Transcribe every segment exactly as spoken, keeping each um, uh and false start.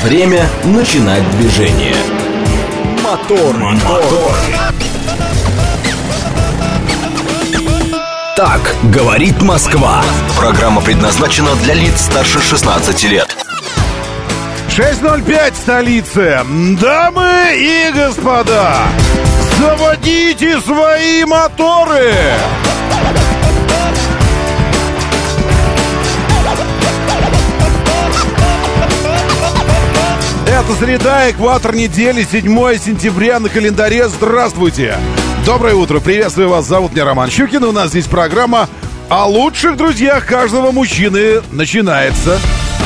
Время начинать движение. Мотор, мотор. Так говорит Москва. Программа предназначена для лиц старше шестнадцати лет. шесть ноль пять, столица. Дамы и господа, заводите свои моторы. Это среда, экватор недели, седьмое сентября на календаре. Здравствуйте! Доброе утро, приветствую вас, зовут меня Роман Щукин. У нас здесь программа о лучших друзьях каждого мужчины начинается.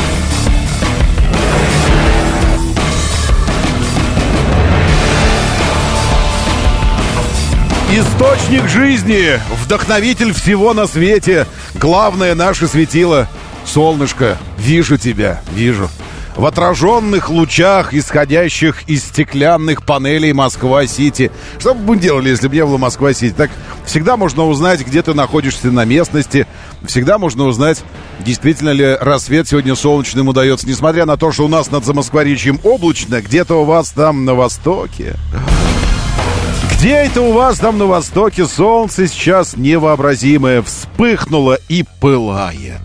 Источник жизни, вдохновитель всего на свете, главное наше светило. Солнышко, вижу тебя, вижу. В отраженных лучах, исходящих из стеклянных панелей Москва-Сити. Что бы мы делали, если бы не было Москва-Сити? Так всегда можно узнать, где ты находишься на местности. Всегда можно узнать, действительно ли рассвет сегодня солнечным удается. Несмотря на то, что у нас над Замоскворечьем облачно, где-то у вас там на востоке. Где это у вас там на востоке солнце сейчас невообразимое вспыхнуло и пылает?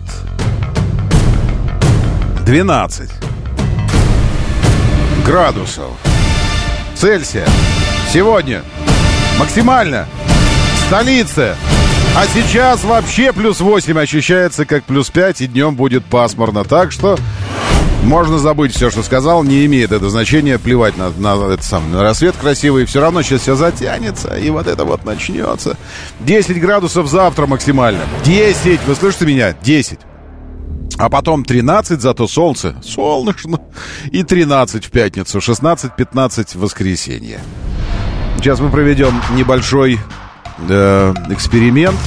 двенадцать градусов Цельсия. Сегодня максимально в столице. А сейчас вообще плюс восемь ощущается как плюс пять, и днем будет пасмурно. Так что можно забыть все, что сказал, не имеет это значения. Плевать на, на, это сам, на рассвет красивый. Все равно сейчас все затянется, и вот это вот начнется. десять градусов завтра максимально. десять, вы слышите меня? десять. А потом тринадцать, зато солнце, солнечно. И тринадцать в пятницу, шестнадцать-пятнадцать в воскресенье. Сейчас мы проведем небольшой э, эксперимент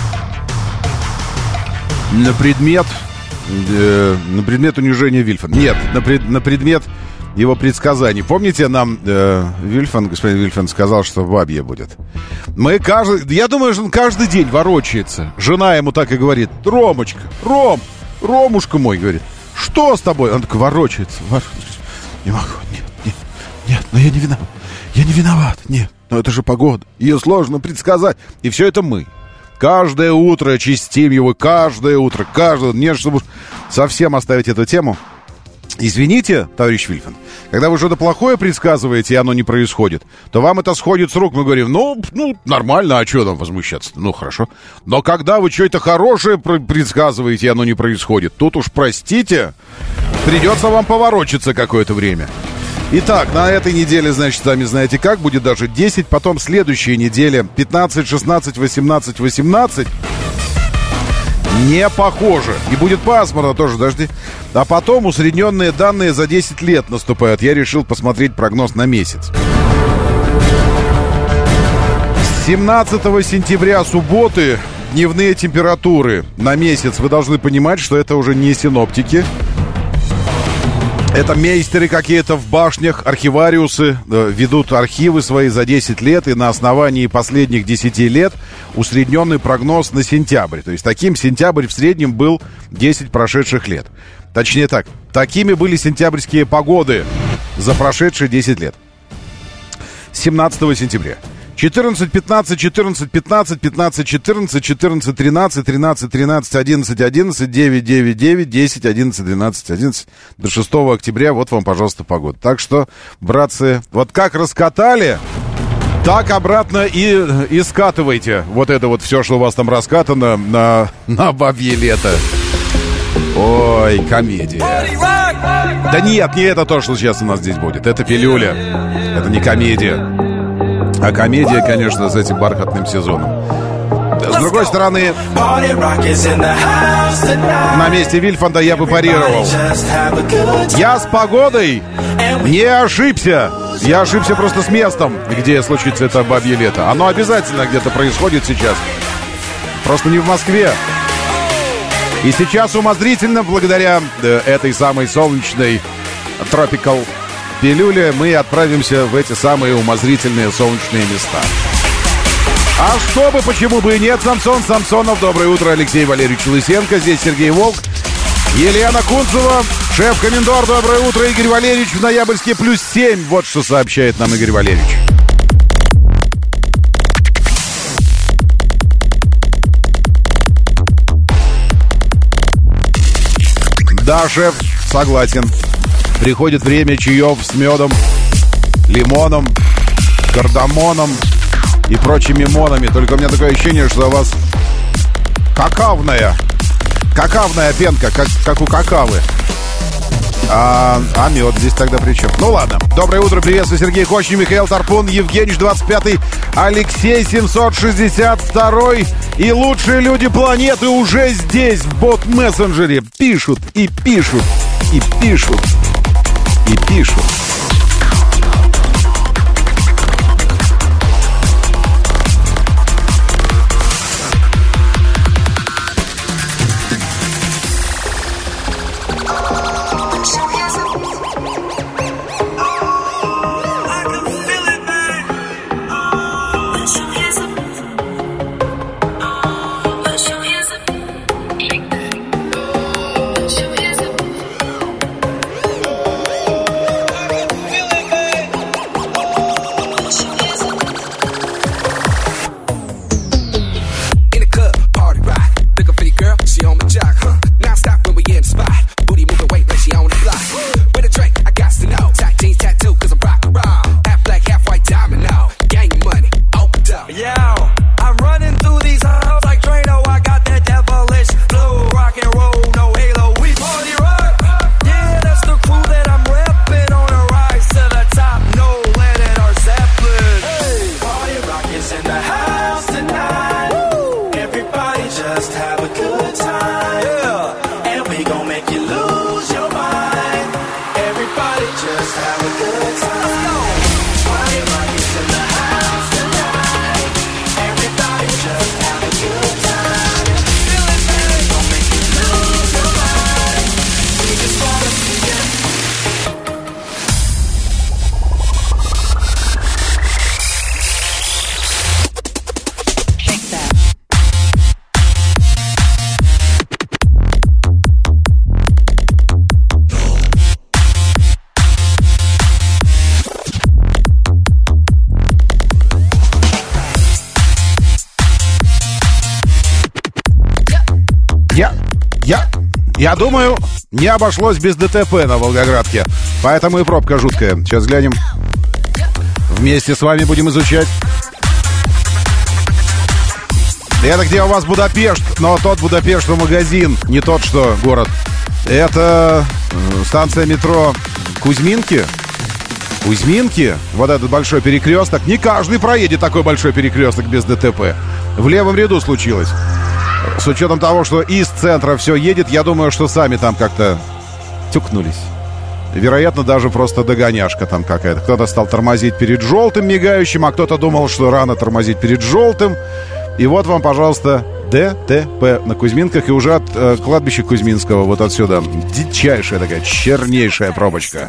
на предмет, э, на предмет унижения Вильфана. Нет, на, пред, на предмет его предсказаний. Помните, нам э, Вильфан, господин Вильфан сказал, что бабье будет. Мы каждый, я думаю, что он каждый день ворочается. Жена ему так и говорит: Ромочка, Ром, Ромушка мой, говорит, что с тобой? Он такой ворочается. Не могу, нет, нет, нет, но я не виноват. Я не виноват, нет. Но это же погода, ее сложно предсказать. И все это мы. Каждое утро чистим его, каждое утро, каждое. Нет, чтобы совсем оставить эту тему. Извините, товарищ Вильфан, когда вы что-то плохое предсказываете, и оно не происходит, то вам это сходит с рук. Мы говорим, ну, ну нормально, а что там возмущаться? Ну, хорошо. Но когда вы что-то хорошее предсказываете, и оно не происходит, тут уж, простите, придется вам поворочиться какое-то время. Итак, на этой неделе, значит, сами знаете как, будет даже десять, потом следующая неделя пятнадцать, шестнадцать, восемнадцать, восемнадцать. Не похоже. И будет пасмурно тоже, дожди. А потом усредненные данные за десять лет наступают. Я решил посмотреть прогноз на месяц. С семнадцатого сентября, субботы, дневные температуры на месяц. Вы должны понимать, что это уже не синоптики. Это мейстеры какие-то в башнях, архивариусы э, ведут архивы свои за десять лет, и на основании последних десяти лет усредненный прогноз на сентябрь. То есть таким сентябрь в среднем был десять прошедших лет. Точнее так, такими были сентябрьские погоды за прошедшие десять лет. семнадцатого сентября. четырнадцать, пятнадцать, четырнадцать, пятнадцать, пятнадцать, четырнадцать, четырнадцать, тринадцать, тринадцать, тринадцать, одиннадцать, одиннадцать, девять, девять, девять, десять, одиннадцать, двенадцать, одиннадцать. До шестого октября, вот вам, пожалуйста, погода. Так что, братцы, вот как раскатали, так обратно и, и скатывайте. Вот это вот все, что у вас там раскатано на, на бабье лето. Ой, комедия. Да нет, не это то, что сейчас у нас здесь будет. Это пилюля. Это не комедия. А комедия, конечно, с этим бархатным сезоном. С другой стороны, на месте Вильфанда я бы парировал. Я с погодой не ошибся. Я ошибся просто с местом, где случится это бабье лето. Оно обязательно где-то происходит сейчас. Просто не в Москве. И сейчас умозрительно, благодаря э, этой самой солнечной Tropical пилюле, мы отправимся в эти самые умозрительные солнечные места. А чтобы, почему бы и нет, Самсон Самсонов. Доброе утро, Алексей Валерьевич Лысенко. Здесь Сергей Волк, Елена Кунцева. Шеф-комендор, доброе утро. Игорь Валерьевич в Ноябрьске плюс семь. Вот что сообщает нам Игорь Валерьевич. Да, шеф, согласен. Приходит время чаев с медом, лимоном, кардамоном и прочими монами. Только у меня такое ощущение, что у вас какавная, какавная пенка, как, как у какавы. А, а мед здесь тогда при чем? Ну ладно. Доброе утро, приветствую, Сергей Кочнев, Михаил Тарпун, Евгений двадцать пятый, Алексей семьсот шестьдесят два и лучшие люди планеты уже здесь, в бот-мессенджере. Пишут и пишут, и пишут, и пишут. Я думаю, не обошлось без ДТП на Волгоградке. Поэтому и пробка жуткая. Сейчас глянем. Вместе с вами будем изучать. Это где у вас Будапешт, но тот Будапешт, что магазин, не тот, что город. Это станция метро Кузьминки. Кузьминки, вот этот большой перекресток. Не каждый проедет такой большой перекресток без ДТП. В левом ряду случилось. С учетом того, что из центра все едет, я думаю, что сами там как-то тюкнулись. Вероятно, даже просто догоняшка там какая-то. Кто-то стал тормозить перед желтым мигающим, а кто-то думал, что рано тормозить перед желтым. И вот вам, пожалуйста, ДТП на Кузьминках. И уже от э, кладбища Кузьминского вот отсюда дичайшая такая, чернейшая пробочка.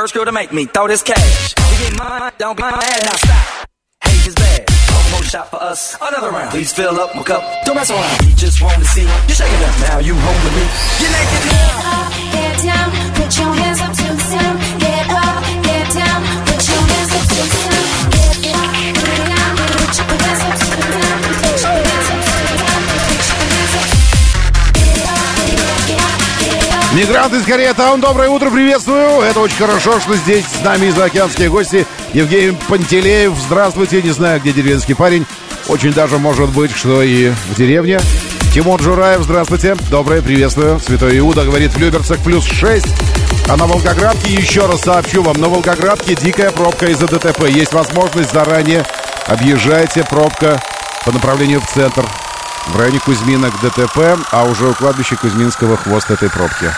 More shot for us, another round. Please fill up my cup, don't mess around. We just want to see you shaking up now. You home with me? You're naked. Get up, get down, put your hands up to the sound. Get up, get down, put your hands up to the sound. Get up, get down, put your hands up to the ground. Put your hands up to the ground. Put your hands up. Get up, get up, get up. Мигранты из Кореятаун, доброе утро, приветствую. Это очень хорошо, что здесь с нами заокеанские гости. Евгений Пантелеев, здравствуйте. Не знаю, где деревенский парень. Очень даже может быть, что и в деревне. Тимур Джураев, здравствуйте. Доброе, приветствую. Святой Иуда говорит, в Люберцах плюс шесть. А на Волгоградке, еще раз сообщу вам, на Волгоградке дикая пробка из-за ДТП. Есть возможность заранее объезжайте, пробка по направлению в центр. В районе Кузьминок ДТП, а уже у кладбища Кузьминского хвост этой пробки.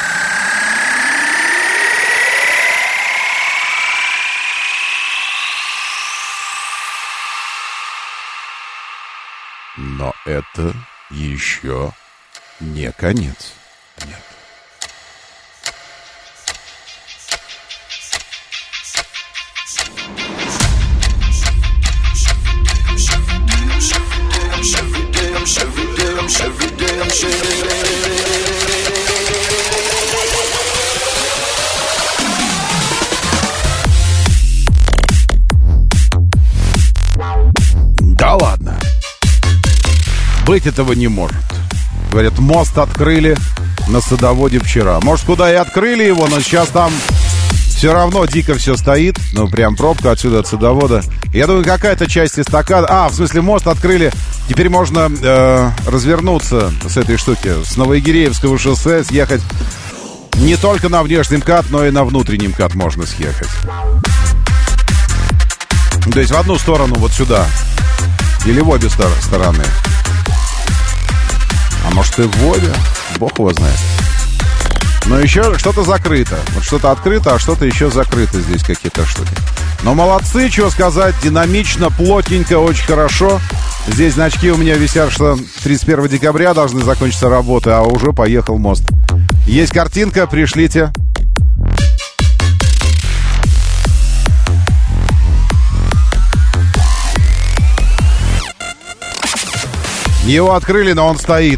Но это еще не конец. Нет. Быть этого не может. Говорят, мост открыли на Садоводе вчера. Может, куда и открыли его, но сейчас там все равно дико все стоит. Ну, прям пробка отсюда от Садовода. Я думаю, какая-то часть эстакады... А, в смысле, мост открыли. Теперь можно э, развернуться с этой штуки. С Новоигиреевского шоссе съехать не только на внешний МКАД, но и на внутренний МКАД можно съехать. То есть в одну сторону, вот сюда. Или в обе стор- стороны. А может и в обе? Бог его знает. Но еще что-то закрыто. Вот что-то открыто, а что-то еще закрыто здесь, какие-то штуки. Но молодцы, что сказать. Динамично, плотненько, очень хорошо. Здесь значки у меня висят, что тридцать первого декабря должны закончиться работы, а уже поехал мост. Есть картинка, пришлите. Его открыли, но он стоит.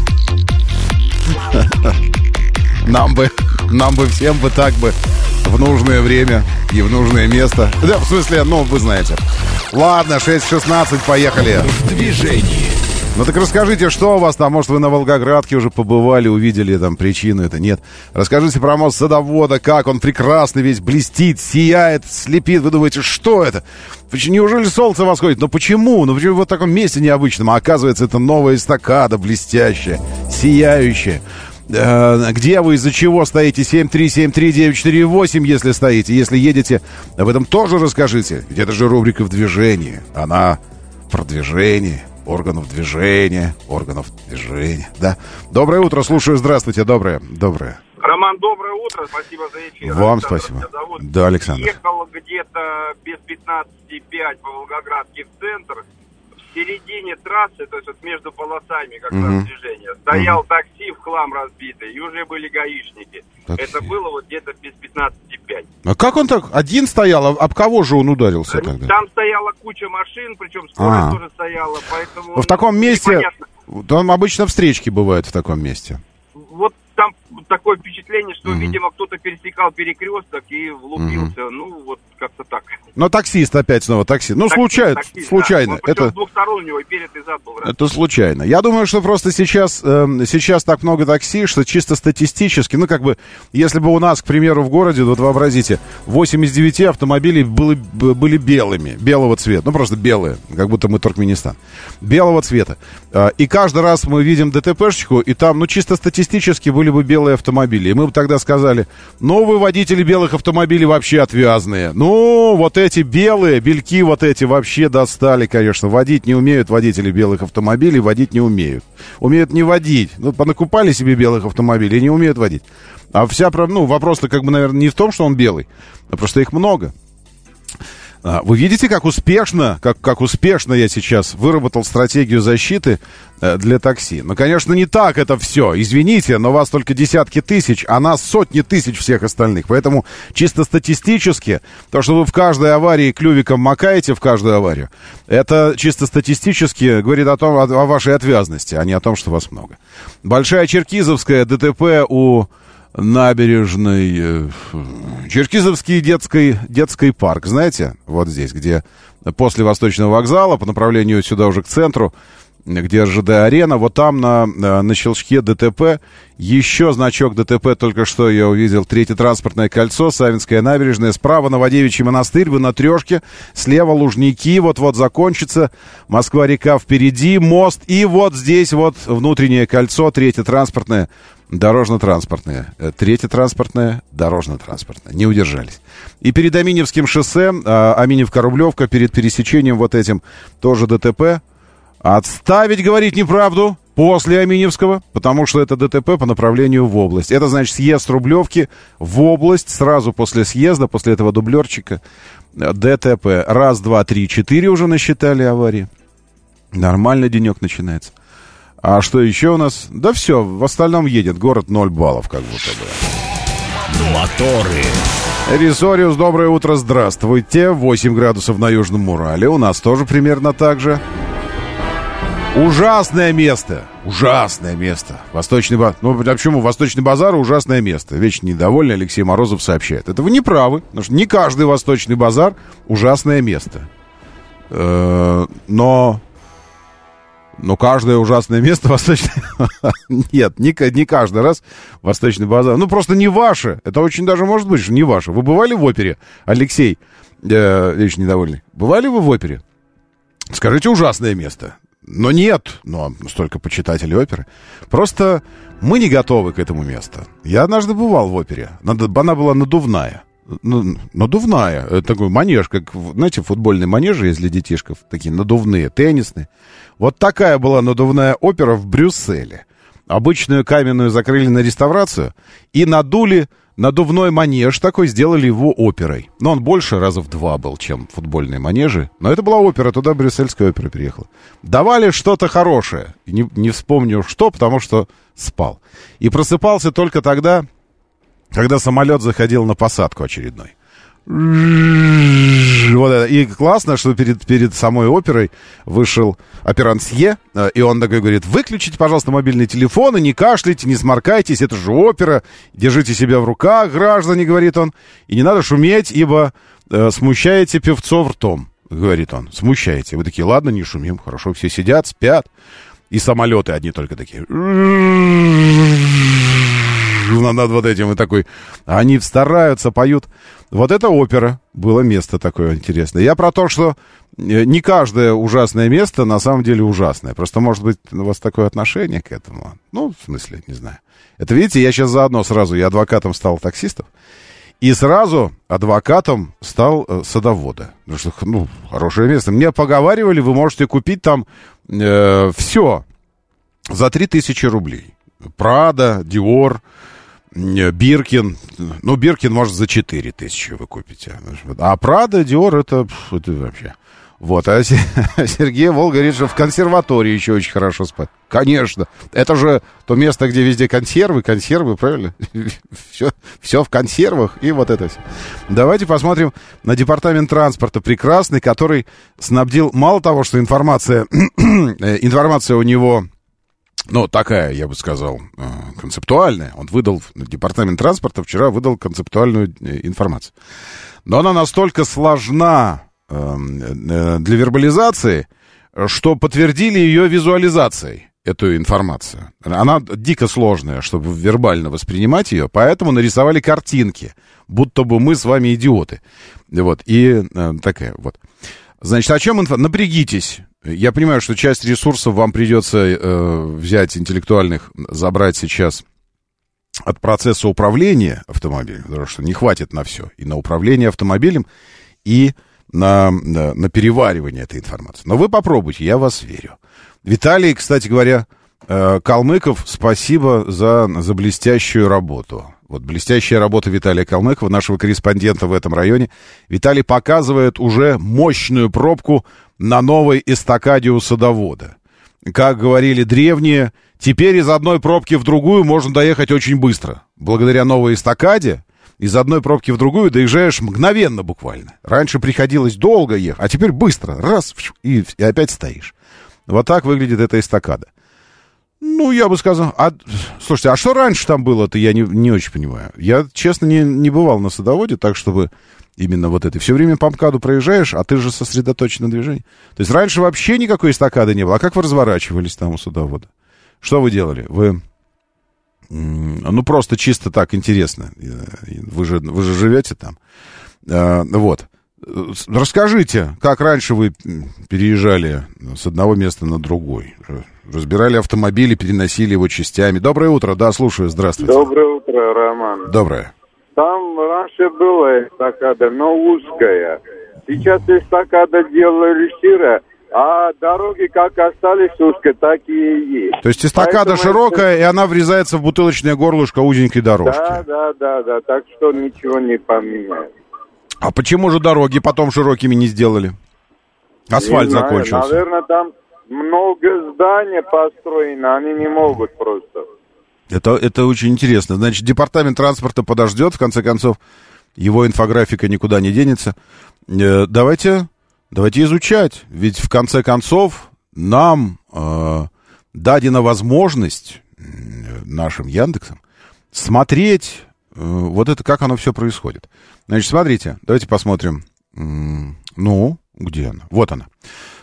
Нам бы, нам бы всем бы так бы в нужное время и в нужное место. Да, в смысле, ну, вы знаете. Ладно, шесть шестнадцать, поехали. В движении. Ну так расскажите, что у вас там? Может, вы на Волгоградке уже побывали, увидели там причину, это нет. Расскажите про мост Садовода, как он прекрасный весь, блестит, сияет, слепит. Вы думаете, что это? Неужели солнце восходит? Но почему? Ну почему в вот таком месте необычном? А оказывается, это новая эстакада, блестящая, сияющая. Где вы, из-за чего стоите? семь три семь три девять четыре восемь, если стоите. Если едете, об этом тоже расскажите. Ведь это же рубрика «В движении». Она про движение, органов движения, органов движения, да. Доброе утро, слушаю, здравствуйте, доброе, доброе. Роман, доброе утро, спасибо за эфир. Вам Александр, спасибо. Да, Александр. Ехал где-то без пятнадцати пять по Волгоградке в центр. В середине трассы, то есть вот между полосами как раз Угу. движение, стоял Угу. такси в хлам разбитый, и уже были гаишники. Такси. Это было вот где-то без пятнадцати пять. А как он так один стоял? А об кого же он ударился тогда? Там стояла куча машин, причем скорость А. тоже стояла, поэтому... Ну, в таком месте, непонятно. там обычно встречки бывают в таком месте. Вот там такое впечатление, что, Мгм. видимо, кто-то пересекал перекресток и влупился. Ну, вот как-то так. Но таксист опять снова, такси. Ну, Таксист, случайно, таксист, случайно. Да. Он, причем Это... с двух сторон у него и перед, и зад был. Раз. Это случайно. Я думаю, что просто сейчас, э, сейчас так много такси, что чисто статистически, ну, как бы, если бы у нас, к примеру, в городе, вот вообразите, восемь из девяти автомобилей были, были белыми, белого цвета, ну, просто белые, как будто мы Туркменистан, белого цвета. Э, и каждый раз мы видим ДТПшечку, и там, ну, чисто статистически были бы белые автомобили. И мы бы тогда сказали, ну, вы, водители белых автомобилей, вообще отвязные. Ну, вот эти белые, бельки вот эти вообще достали, конечно. Водить не умеют водители белых автомобилей, водить не умеют. Умеют не водить. Ну, понакупали себе белых автомобилей и не умеют водить. А вся, ну, вопрос-то, как бы, наверное, не в том, что он белый, а просто их много. Вы видите, как успешно, как, как успешно я сейчас выработал стратегию защиты э, для такси. Ну, конечно, не так это все. Извините, но вас только десятки тысяч, а нас сотни тысяч всех остальных. Поэтому чисто статистически, то, что вы в каждой аварии клювиком макаете в каждую аварию, это чисто статистически говорит о том, о, о вашей отвязности, а не о том, что вас много. Большая Черкизовская, ДТП у... набережной, Черкизовский детский, детский парк, знаете, вот здесь, где после Восточного вокзала, по направлению сюда уже к центру, где РЖД-арена, вот там на, на щелчке ДТП, еще значок ДТП, только что я увидел, третье транспортное кольцо, Савинская набережная, справа Новодевичий монастырь, вы на трешке, слева Лужники, вот-вот закончится, Москва-река впереди, мост, и вот здесь вот внутреннее кольцо, третье транспортное, дорожно-транспортное, третье транспортное, дорожно-транспортное, не удержались. И перед Аминевским шоссе, Аминевка-Рублевка, перед пересечением вот этим, тоже ДТП. Отставить говорить неправду после Аминевского, потому что это ДТП по направлению в область. Это значит съезд Рублевки в область, сразу после съезда, после этого дублерчика, ДТП. Раз, два, три, четыре уже насчитали аварии. Нормально денек начинается. А что еще у нас? Да все, в остальном едет. Город ноль баллов, как будто бы. Моторы. Рисориус, доброе утро, здравствуйте. восемь градусов на Южном Урале. У нас тоже примерно так же. Ужасное место. Ужасное место. Восточный базар. Ну, а почему? Восточный базар — ужасное место. Вечно недовольный Алексей Морозов сообщает. Это вы не правы, потому что не каждый Восточный базар — ужасное место. Но... Но каждое ужасное место восточное... Нет, не, не каждый раз Восточный базар. Ну, просто не ваше. Это очень даже может быть, что не ваше. Вы бывали в опере, Алексей э, Ильич Недовольный? Бывали вы в опере? Скажите, ужасное место. Но нет, но столько почитателей оперы. Просто мы не готовы к этому месту. Я однажды бывал в опере. Она была надувная. Надувная. Это такой манеж, как, знаете, футбольные манежи есть для детишков. Такие надувные, теннисные. Вот такая была надувная опера в Брюсселе. Обычную каменную закрыли на реставрацию и надули надувной манеж такой, сделали его оперой. Но он больше раза в два был, чем футбольные манежи. Но это была опера, туда брюссельская опера приехала. Давали что-то хорошее. Не, не вспомню что, потому что спал. И просыпался только тогда, когда самолет заходил на посадку очередной. Вот это. И классно, что перед, перед самой оперой вышел оперансье, и он такой говорит: выключите, пожалуйста, мобильный телефон, и не кашляйте, не сморкайтесь, это же опера, держите себя в руках, граждане, говорит он, и не надо шуметь, ибо э, смущаете певцов ртом, говорит он, смущаете. Вы такие: ладно, не шумим, хорошо, все сидят, спят, и самолеты одни только такие... над вот этим и такой, они стараются, поют. Вот это опера, было место такое интересное. Я про то, что не каждое ужасное место на самом деле ужасное. Просто, может быть, у вас такое отношение к этому. Ну, в смысле, не знаю. Это, видите, я сейчас заодно сразу, я адвокатом стал таксистов, и сразу адвокатом стал э, садовода. Потому что, ну, хорошее место. Мне поговаривали, вы можете купить там э, все за три тысячи рублей. Прада, Диор, Биркин. Ну, Биркин, может, за четыре тысячи вы купите. А Прада, Диор, это, это вообще... Вот, а Сергей Волга говорит, что в консерватории еще очень хорошо спать. Конечно. Это же то место, где везде консервы, консервы, правильно? Все, все в консервах, и вот это все. Давайте посмотрим на департамент транспорта прекрасный, который снабдил, мало того, что информация, информация у него... Ну, такая, я бы сказал, концептуальная. Он выдал, департамент транспорта вчера выдал концептуальную информацию. Но она настолько сложна для вербализации, что подтвердили ее визуализацией, эту информацию. Она дико сложная, чтобы вербально воспринимать ее, поэтому нарисовали картинки, будто бы мы с вами идиоты. Вот, и такая вот. Значит, о чем информация? Напрягитесь. Я понимаю, что часть ресурсов вам придется э, взять интеллектуальных, забрать сейчас от процесса управления автомобилем, потому что не хватит на все. И на управление автомобилем, и на, на, на переваривание этой информации. Но вы попробуйте, я вас верю. Виталий, кстати говоря, э, Калмыков, спасибо за, за блестящую работу. Вот блестящая работа Виталия Калмыкова, нашего корреспондента в этом районе. Виталий показывает уже мощную пробку на новой эстакаде у садовода. Как говорили древние, теперь из одной пробки в другую можно доехать очень быстро. Благодаря новой эстакаде из одной пробки в другую доезжаешь мгновенно буквально. Раньше приходилось долго ехать, а теперь быстро, раз, и, и опять стоишь. Вот так выглядит эта эстакада. Ну, я бы сказал... А, слушайте, а что раньше там было-то, я не, не очень понимаю. Я, честно, не, не бывал на садоводе, так, чтобы именно вот это... Все время по МКАДу проезжаешь, а ты же сосредоточен на движении. То есть раньше вообще никакой эстакады не было. А как вы разворачивались там у садовода? Что вы делали? Вы... Ну, просто чисто так интересно. Вы же, вы же живете там. А, вот. Расскажите, как раньше вы переезжали с одного места на другой? Разбирали автомобили, переносили его частями. Доброе утро, да, слушаю, здравствуйте. Доброе утро, Роман. Доброе. Там раньше была эстакада, но узкая. Сейчас эстакада делали шире, а дороги как остались узкие, так и есть. То есть эстакада Поэтому широкая, это... и она врезается в бутылочное горлышко узенькой дорожки. Да, да, да, да, так что ничего не поменяется. А почему же дороги потом широкими не сделали? Асфальт не знаю, закончился. Наверное, там много зданий построено, они не могут просто. Это, это очень интересно. Значит, департамент транспорта подождет, в конце концов, его инфографика никуда не денется. Э, давайте, давайте изучать. Ведь, в конце концов, нам э, дадена возможность э, нашим Яндексом смотреть э, вот это, как оно все происходит. Значит, смотрите, давайте посмотрим. Ну, где она? Вот она.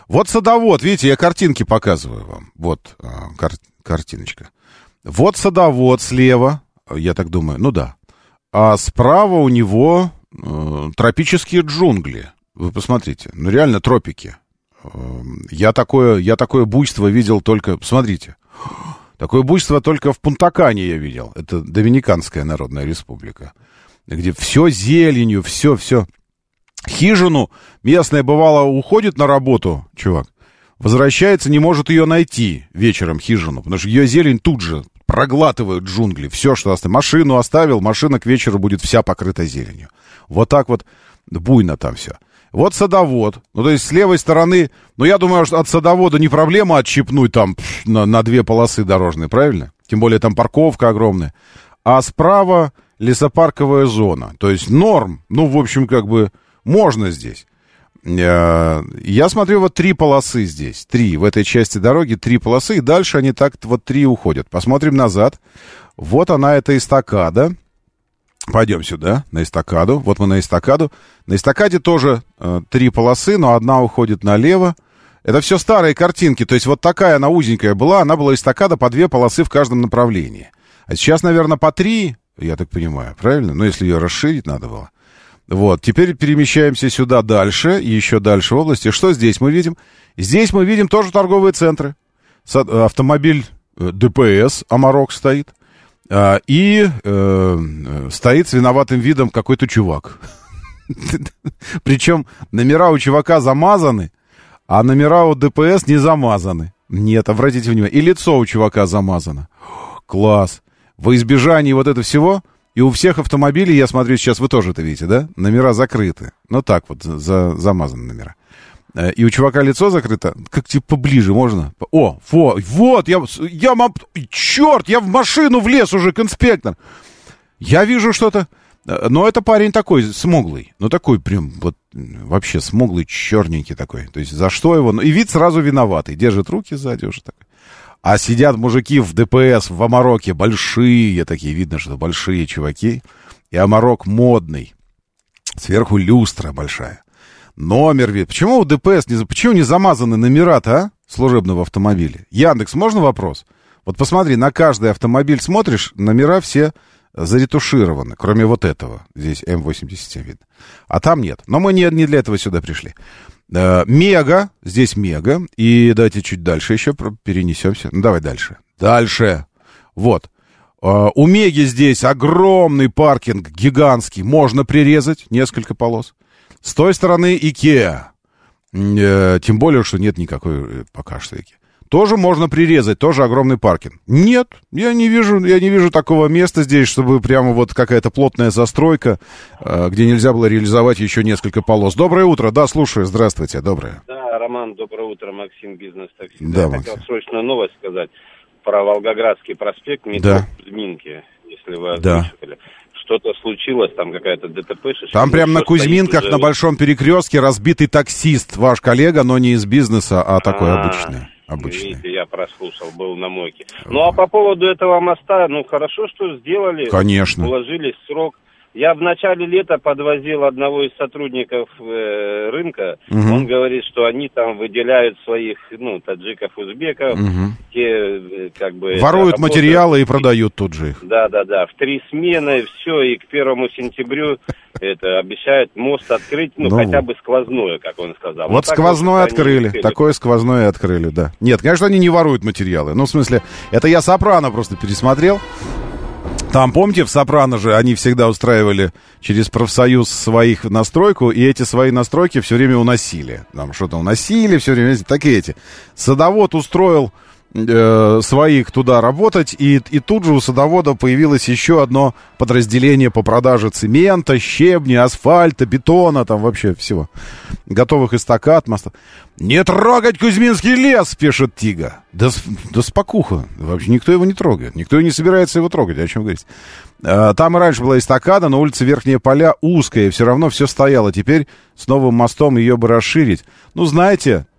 Вот садовод, видите, я картинки показываю вам. Вот а, кар- картиночка. Вот садовод слева, я так думаю, ну да. А справа у него э, тропические джунгли. Вы посмотрите, ну реально тропики. Э, я, такое, я такое буйство видел только... Посмотрите, такое буйство только в Пунта-Кане я видел. Это Доминиканская Народная Республика. Где все зеленью, все, все. Хижину местная, бывало, уходит на работу, чувак, возвращается, не может ее найти вечером, хижину, потому что ее зелень тут же проглатывают джунгли, все, что оставил. Машину оставил, машина к вечеру будет вся покрыта зеленью. Вот так вот буйно там все. Вот садовод, ну, то есть с левой стороны, ну, я думаю, что от садовода не проблема отщипнуть там пш, на, на две полосы дорожные, правильно? Тем более там парковка огромная. А справа лесопарковая зона, то есть норм, ну, в общем, как бы можно здесь. Я смотрю, вот три полосы здесь, три, в этой части дороги три полосы, и дальше они так вот три уходят. Посмотрим назад. Вот она, эта эстакада. Пойдем сюда, на эстакаду. Вот мы на эстакаду. На эстакаде тоже э, три полосы, но одна уходит налево. Это все старые картинки, то есть вот такая она узенькая была, она была эстакада по две полосы в каждом направлении. А сейчас, наверное, по три, я так понимаю, правильно? Ну, если ее расширить надо было. Вот, теперь перемещаемся сюда дальше, еще дальше в области. Что здесь мы видим? Здесь мы видим тоже торговые центры. Автомобиль ДПС Амарок стоит. И э, стоит с виноватым видом какой-то чувак. Причем номера у чувака замазаны, а номера у ДПС не замазаны. Нет, обратите внимание. И лицо у чувака замазано. Класс. Во избежание вот этого всего... И у всех автомобилей, я смотрю, сейчас вы тоже это видите, да? Номера закрыты. Ну так вот, за, замазаны номера. И у чувака лицо закрыто. Как типа поближе можно? О, во, вот, я, я, черт, я в машину влез уже, конспектор. Я вижу что-то. Но это парень такой, смуглый. Ну такой прям, вот, вообще смуглый, черненький такой. То есть за что его? Ну, и вид сразу виноватый. Держит руки сзади уже такой. А сидят мужики в ДПС, в Амароке, большие такие, видно, что большие чуваки. И Амарок модный. Сверху люстра большая. Номер вид. Почему у ДПС, не, почему не замазаны номера-то, а? Служебного автомобиля. Яндекс, можно вопрос? Вот посмотри, на каждый автомобиль смотришь, номера все заретушированы, кроме вот этого. Здесь эм восемьдесят семь видно. А там нет. Но мы не, не для этого сюда пришли. Мега, здесь Мега, и давайте чуть дальше еще перенесемся. Ну, давай дальше. Дальше. Вот. У Меги здесь огромный паркинг, гигантский, можно прирезать несколько полос. С той стороны Икеа. Тем более, что нет никакой пока что Икеа. Тоже можно прирезать, тоже огромный паркинг. Нет, я не вижу, я не вижу такого места здесь, чтобы прямо вот какая-то плотная застройка, где нельзя было реализовать еще несколько полос. Доброе утро, да, слушаю, здравствуйте, доброе. Да, Роман, доброе утро, Максим, бизнес-такси. Да, я хотел срочную новость сказать про Волгоградский проспект, метро да. Кузьминки, если вы да. озвучивали. Что-то случилось, там какая-то ДТП. Там прямо на Кузьминках, уже... на Большом Перекрестке разбитый таксист, ваш коллега, но не из бизнеса, а такой А-а-а. обычный. Обычный. Видите, я прослушал, был на мойке. Ну, а по поводу этого моста, ну, хорошо, что сделали. Конечно. Уложили срок. Я в начале лета подвозил одного из сотрудников э, рынка. Угу. Он говорит, что они там выделяют своих, ну, таджиков, узбеков. Угу. Те, э, как бы... Воруют материалы и продают тут же их. Да-да-да, в три смены, все, и к первому сентябрю это обещают мост открыть, ну, ну хотя бы сквозное, как он сказал. Вот, вот сквозное открыли, такое сквозное открыли, да. Нет, конечно, они не воруют материалы. Ну, в смысле, это я «Сопрано» просто пересмотрел. Там, помните, в «Сопрано» же они всегда устраивали через профсоюз своих настройку, и эти свои настройки все время уносили. Там что-то уносили все время, так и эти. Садовод устроил э, своих туда работать, и, и тут же у садовода появилось еще одно подразделение по продаже цемента, щебня, асфальта, бетона, там вообще всего. Готовых эстакад, мостов. «Не трогать Кузьминский лес!» — пишет Тига. Да, да спокуха. Вообще никто его не трогает. Никто и не собирается его трогать. О чем говорить? А, там и раньше была эстакада, на улице Верхние Поля узкая, и все равно все стояло. Теперь с новым мостом ее бы расширить. Ну, знаете,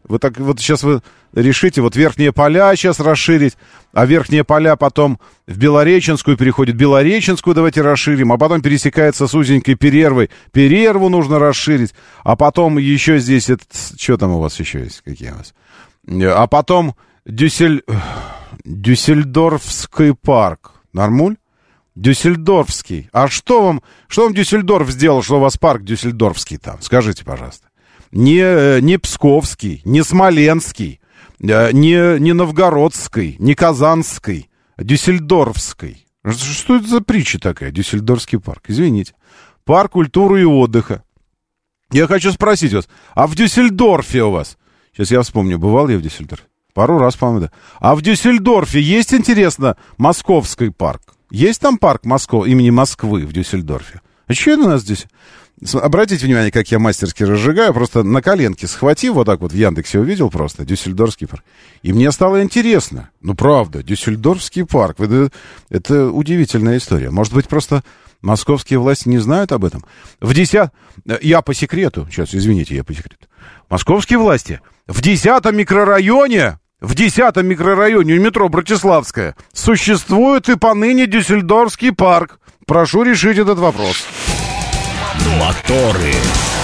Вы так вот сейчас вы решите, вот верхние поля сейчас расширить, а верхние поля потом в Белореченскую переходит. Белореченскую давайте расширим, а потом пересекается с узенькой Перервой. Перерву нужно расширить, а потом еще здесь, это, что там у вас еще есть, какие у вас? А потом Дюссель... Дюссельдорфский парк. Нормуль? Дюссельдорфский. А что вам, что вам Дюссельдорф сделал, что у вас парк Дюссельдорфский там? Скажите, пожалуйста. Не, не Псковский, не Смоленский, не, не Новгородский, не Казанский, а Дюссельдорфский. Что это за притча такая, Дюссельдорфский парк? Извините. Парк культуры и отдыха. Я хочу спросить вас, а в Дюссельдорфе у вас... Сейчас я вспомню, бывал я в Дюссельдорфе? Пару раз, по-моему, да. А в Дюссельдорфе есть, интересно, Московский парк? Есть там парк Москвы, имени Москвы в Дюссельдорфе? А что это у нас здесь? Обратите внимание, как я мастерски разжигаю. Просто на коленке схватив, вот так вот в Яндексе увидел просто Дюссельдорфский парк. И мне стало интересно. Ну, правда, Дюссельдорфский парк. Это, это удивительная история. Может быть, просто московские власти не знают об этом? В десят... Я по секрету... Сейчас, извините, я по секрету. Московские власти в десятом микрорайоне... В десятом микрорайоне у метро Братиславская существует и поныне Дюссельдорфский парк. Прошу решить этот вопрос. Моторы.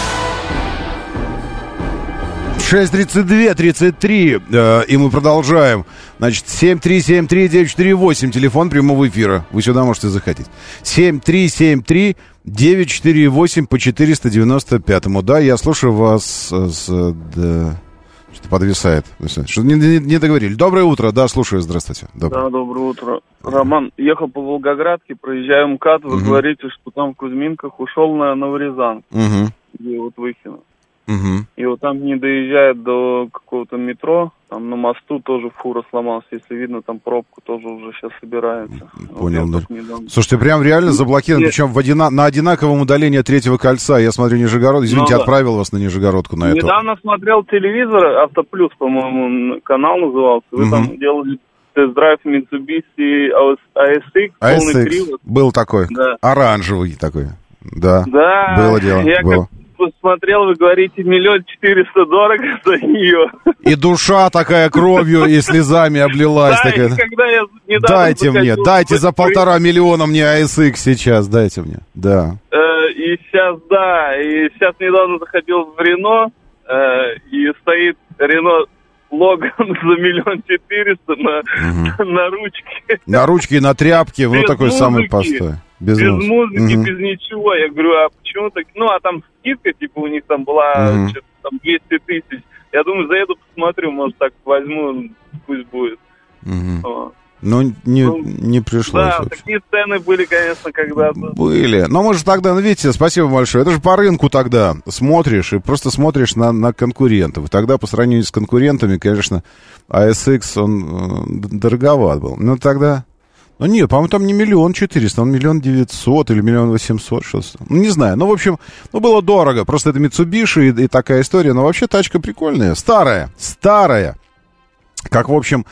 шесть тридцать два тридцать три, э, и мы продолжаем. Значит, семь три семь три девять четыре восемь, телефон прямого эфира. Вы сюда можете заходить. семь три семь три девять четыре восемь по четыреста девяносто пятому. Да, я слушаю вас с... Да. Что-то подвисает. Что не, не, не договорили. Доброе утро. Да, слушаю. Здравствуйте. Доброе. Да, доброе утро. Роман, ехал по Волгоградке, проезжаю МКАД, вы угу. говорите, что там в Кузьминках ушел на Новорязанку, угу. где вот Выхино. Угу. И вот там не доезжает до какого-то метро, там на мосту тоже фура сломалась, если видно, там пробку тоже уже сейчас собирается. Понял, вот да. Слушайте, прям реально заблокировано, причем в одина... на одинаковом удалении от третьего кольца. Я смотрю Нижегород, извините, ну, да. отправил вас на Нижегородку на это. Недавно смотрел телевизор, Автоплюс, по-моему, канал назывался, вы угу. там делали тест-драйв Mitsubishi эй эс икс, полный привод. Был такой, да. Оранжевый такой, да, да. было дело, я было. Как... посмотрел, вы говорите, миллион четыреста дорого за нее. И душа такая кровью и слезами облилась. Да, такая. Когда я дайте мне, дайте за полтора миллиона мне эй эс икс сейчас, дайте мне, да. Э, и сейчас, да, и сейчас недавно заходил в Рено, э, и стоит Рено Логан за миллион четыреста на, угу. на ручке. На ручке, на тряпке, ну такой музыки, самый простой. Без, без музыки, угу. без ничего. Я говорю, а почему так? Ну, а там скидка, типа, у них там была угу. что-то там двести тысяч. Я думаю, заеду, посмотрю, может, так возьму, пусть будет. Угу. Вот. Но не, ну, не пришлось. Да, вообще. Такие цены были, конечно, когда-то. Были. Но мы же тогда, ну, видите, спасибо большое. Это же по рынку тогда смотришь и просто смотришь на, на конкурентов. Тогда по сравнению с конкурентами, конечно, эй эс икс, он э, дороговат был. Но тогда... Ну, нет, по-моему, там не миллион четыреста, он миллион девятьсот или миллион восемьсот, что-то. Ну, не знаю. Ну, в общем, ну, было дорого. Просто это Mitsubishi и, и такая история. Но вообще тачка прикольная. Старая. Старая. Как, в общем...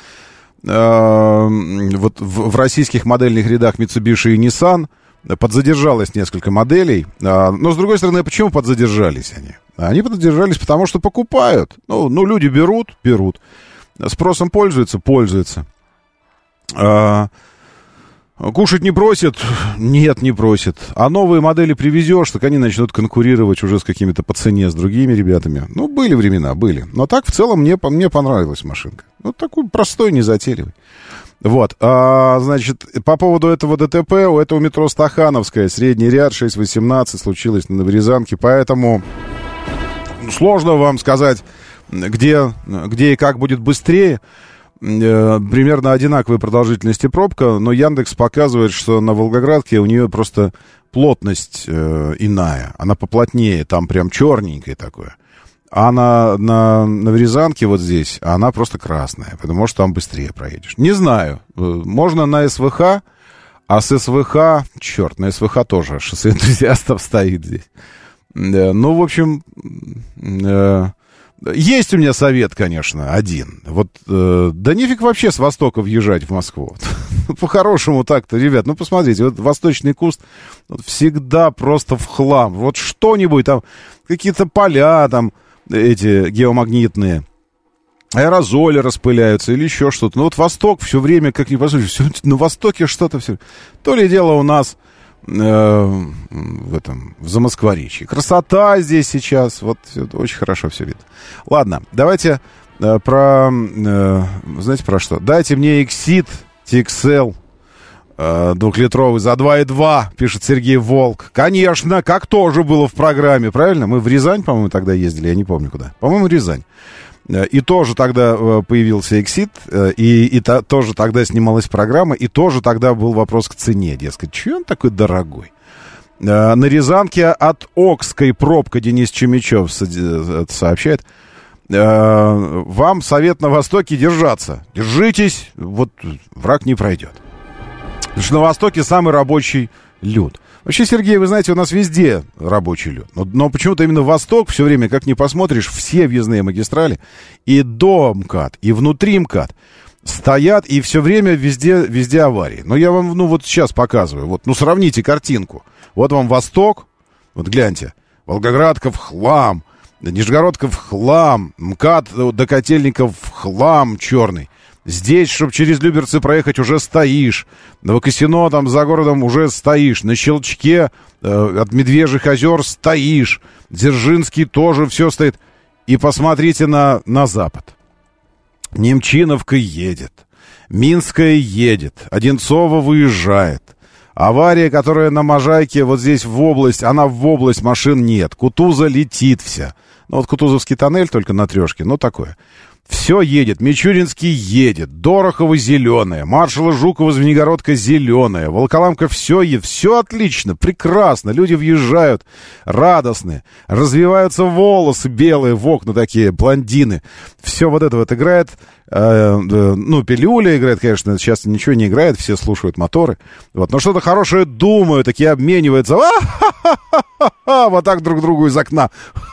вот в, в российских модельных рядах Mitsubishi и Nissan подзадержалось несколько моделей. Но, с другой стороны, почему подзадержались они? Они подзадержались, потому что покупают. Ну, ну люди берут, берут. Спросом пользуются, пользуются. А, кушать не просят? Нет, не просят. А новые модели привезешь, так они начнут конкурировать уже с какими-то по цене, с другими ребятами. Ну, были времена, были. Но так, в целом, мне, мне понравилась машинка. Ну, такой простой, незатейливый. Вот, а, значит, по поводу этого ДТП, у этого метро Стахановская, средний ряд, шесть восемнадцать, случилось на Новорязанке, поэтому сложно вам сказать, где, где и как будет быстрее. Примерно одинаковой продолжительности пробка, но Яндекс показывает, что на Волгоградке у нее просто плотность э, иная, она поплотнее, там прям черненькое такое. А на, на, на Новорязанке вот здесь она просто красная, потому что там быстрее проедешь. Не знаю, можно на СВХ, а с СВХ, черт, на СВХ тоже шоссе энтузиастов стоит здесь. Ну, в общем... Э, Есть у меня совет, конечно, один. Вот, э, да нефиг вообще с востока въезжать в Москву. По-хорошему так-то, ребят, ну посмотрите, вот Восточный куст вот, всегда просто в хлам. Вот что-нибудь там, какие-то поля там, эти геомагнитные, аэрозоли распыляются или еще что-то. Ну вот Восток все время, как ни послушаешь, все, на Востоке что-то все. То ли дело у нас э, в этом, в Замоскворечье. Красота здесь сейчас, вот очень хорошо все видно. Ладно, давайте э, про, э, знаете про что? Дайте мне Exit ти икс эл э, двухлитровый за два и два, пишет Сергей Волк. Конечно, как тоже было в программе, правильно? Мы в Рязань, по-моему, тогда ездили, я не помню куда. По-моему, Рязань. И тоже тогда появился Exit, и, и та, тоже тогда снималась программа, и тоже тогда был вопрос к цене, дескать, чего он такой дорогой? На Рязанке от Окской пробка, Денис Чемичев сообщает, вам совет на Востоке держаться. Держитесь, вот враг не пройдет. Потому что на Востоке самый рабочий люд. Вообще, Сергей, вы знаете, у нас везде рабочий лед. Но, но почему-то именно Восток все время, как ни посмотришь, все въездные магистрали и до МКАД, и внутри МКАД стоят, и все время везде, везде аварии. Но я вам, ну, вот сейчас показываю. Вот, ну, сравните картинку. Вот вам Восток, вот гляньте, Волгоградка в хлам, Нижегородка в хлам, МКАД до Котельников в хлам черный. Здесь, чтобы через Люберцы проехать, уже стоишь. На Вакасино, там, за городом уже стоишь. На Щелчке э, от Медвежьих озер стоишь. Дзержинский тоже все стоит. И посмотрите на, на запад. Немчиновка едет. Минская едет. Одинцово выезжает. Авария, которая на Можайке, вот здесь в область, она в область, машин нет. Кутуза летит вся. Ну, вот Кутузовский тоннель только на трешке, ну, такое. Все едет. Мичуринский едет. Дорохово зеленая. Маршала Жукова, Звенигородка зеленая. Волоколамка все едет. Все отлично, прекрасно. Люди въезжают радостные. Развиваются волосы белые в окна такие, блондины. Все вот это вот играет. Э, э, ну, пилюля играет, конечно. Сейчас ничего не играет, все слушают моторы. Вот. Но что-то хорошее думают, такие обмениваются. А-ха-ха-ха-ха! Вот так друг другу из окна.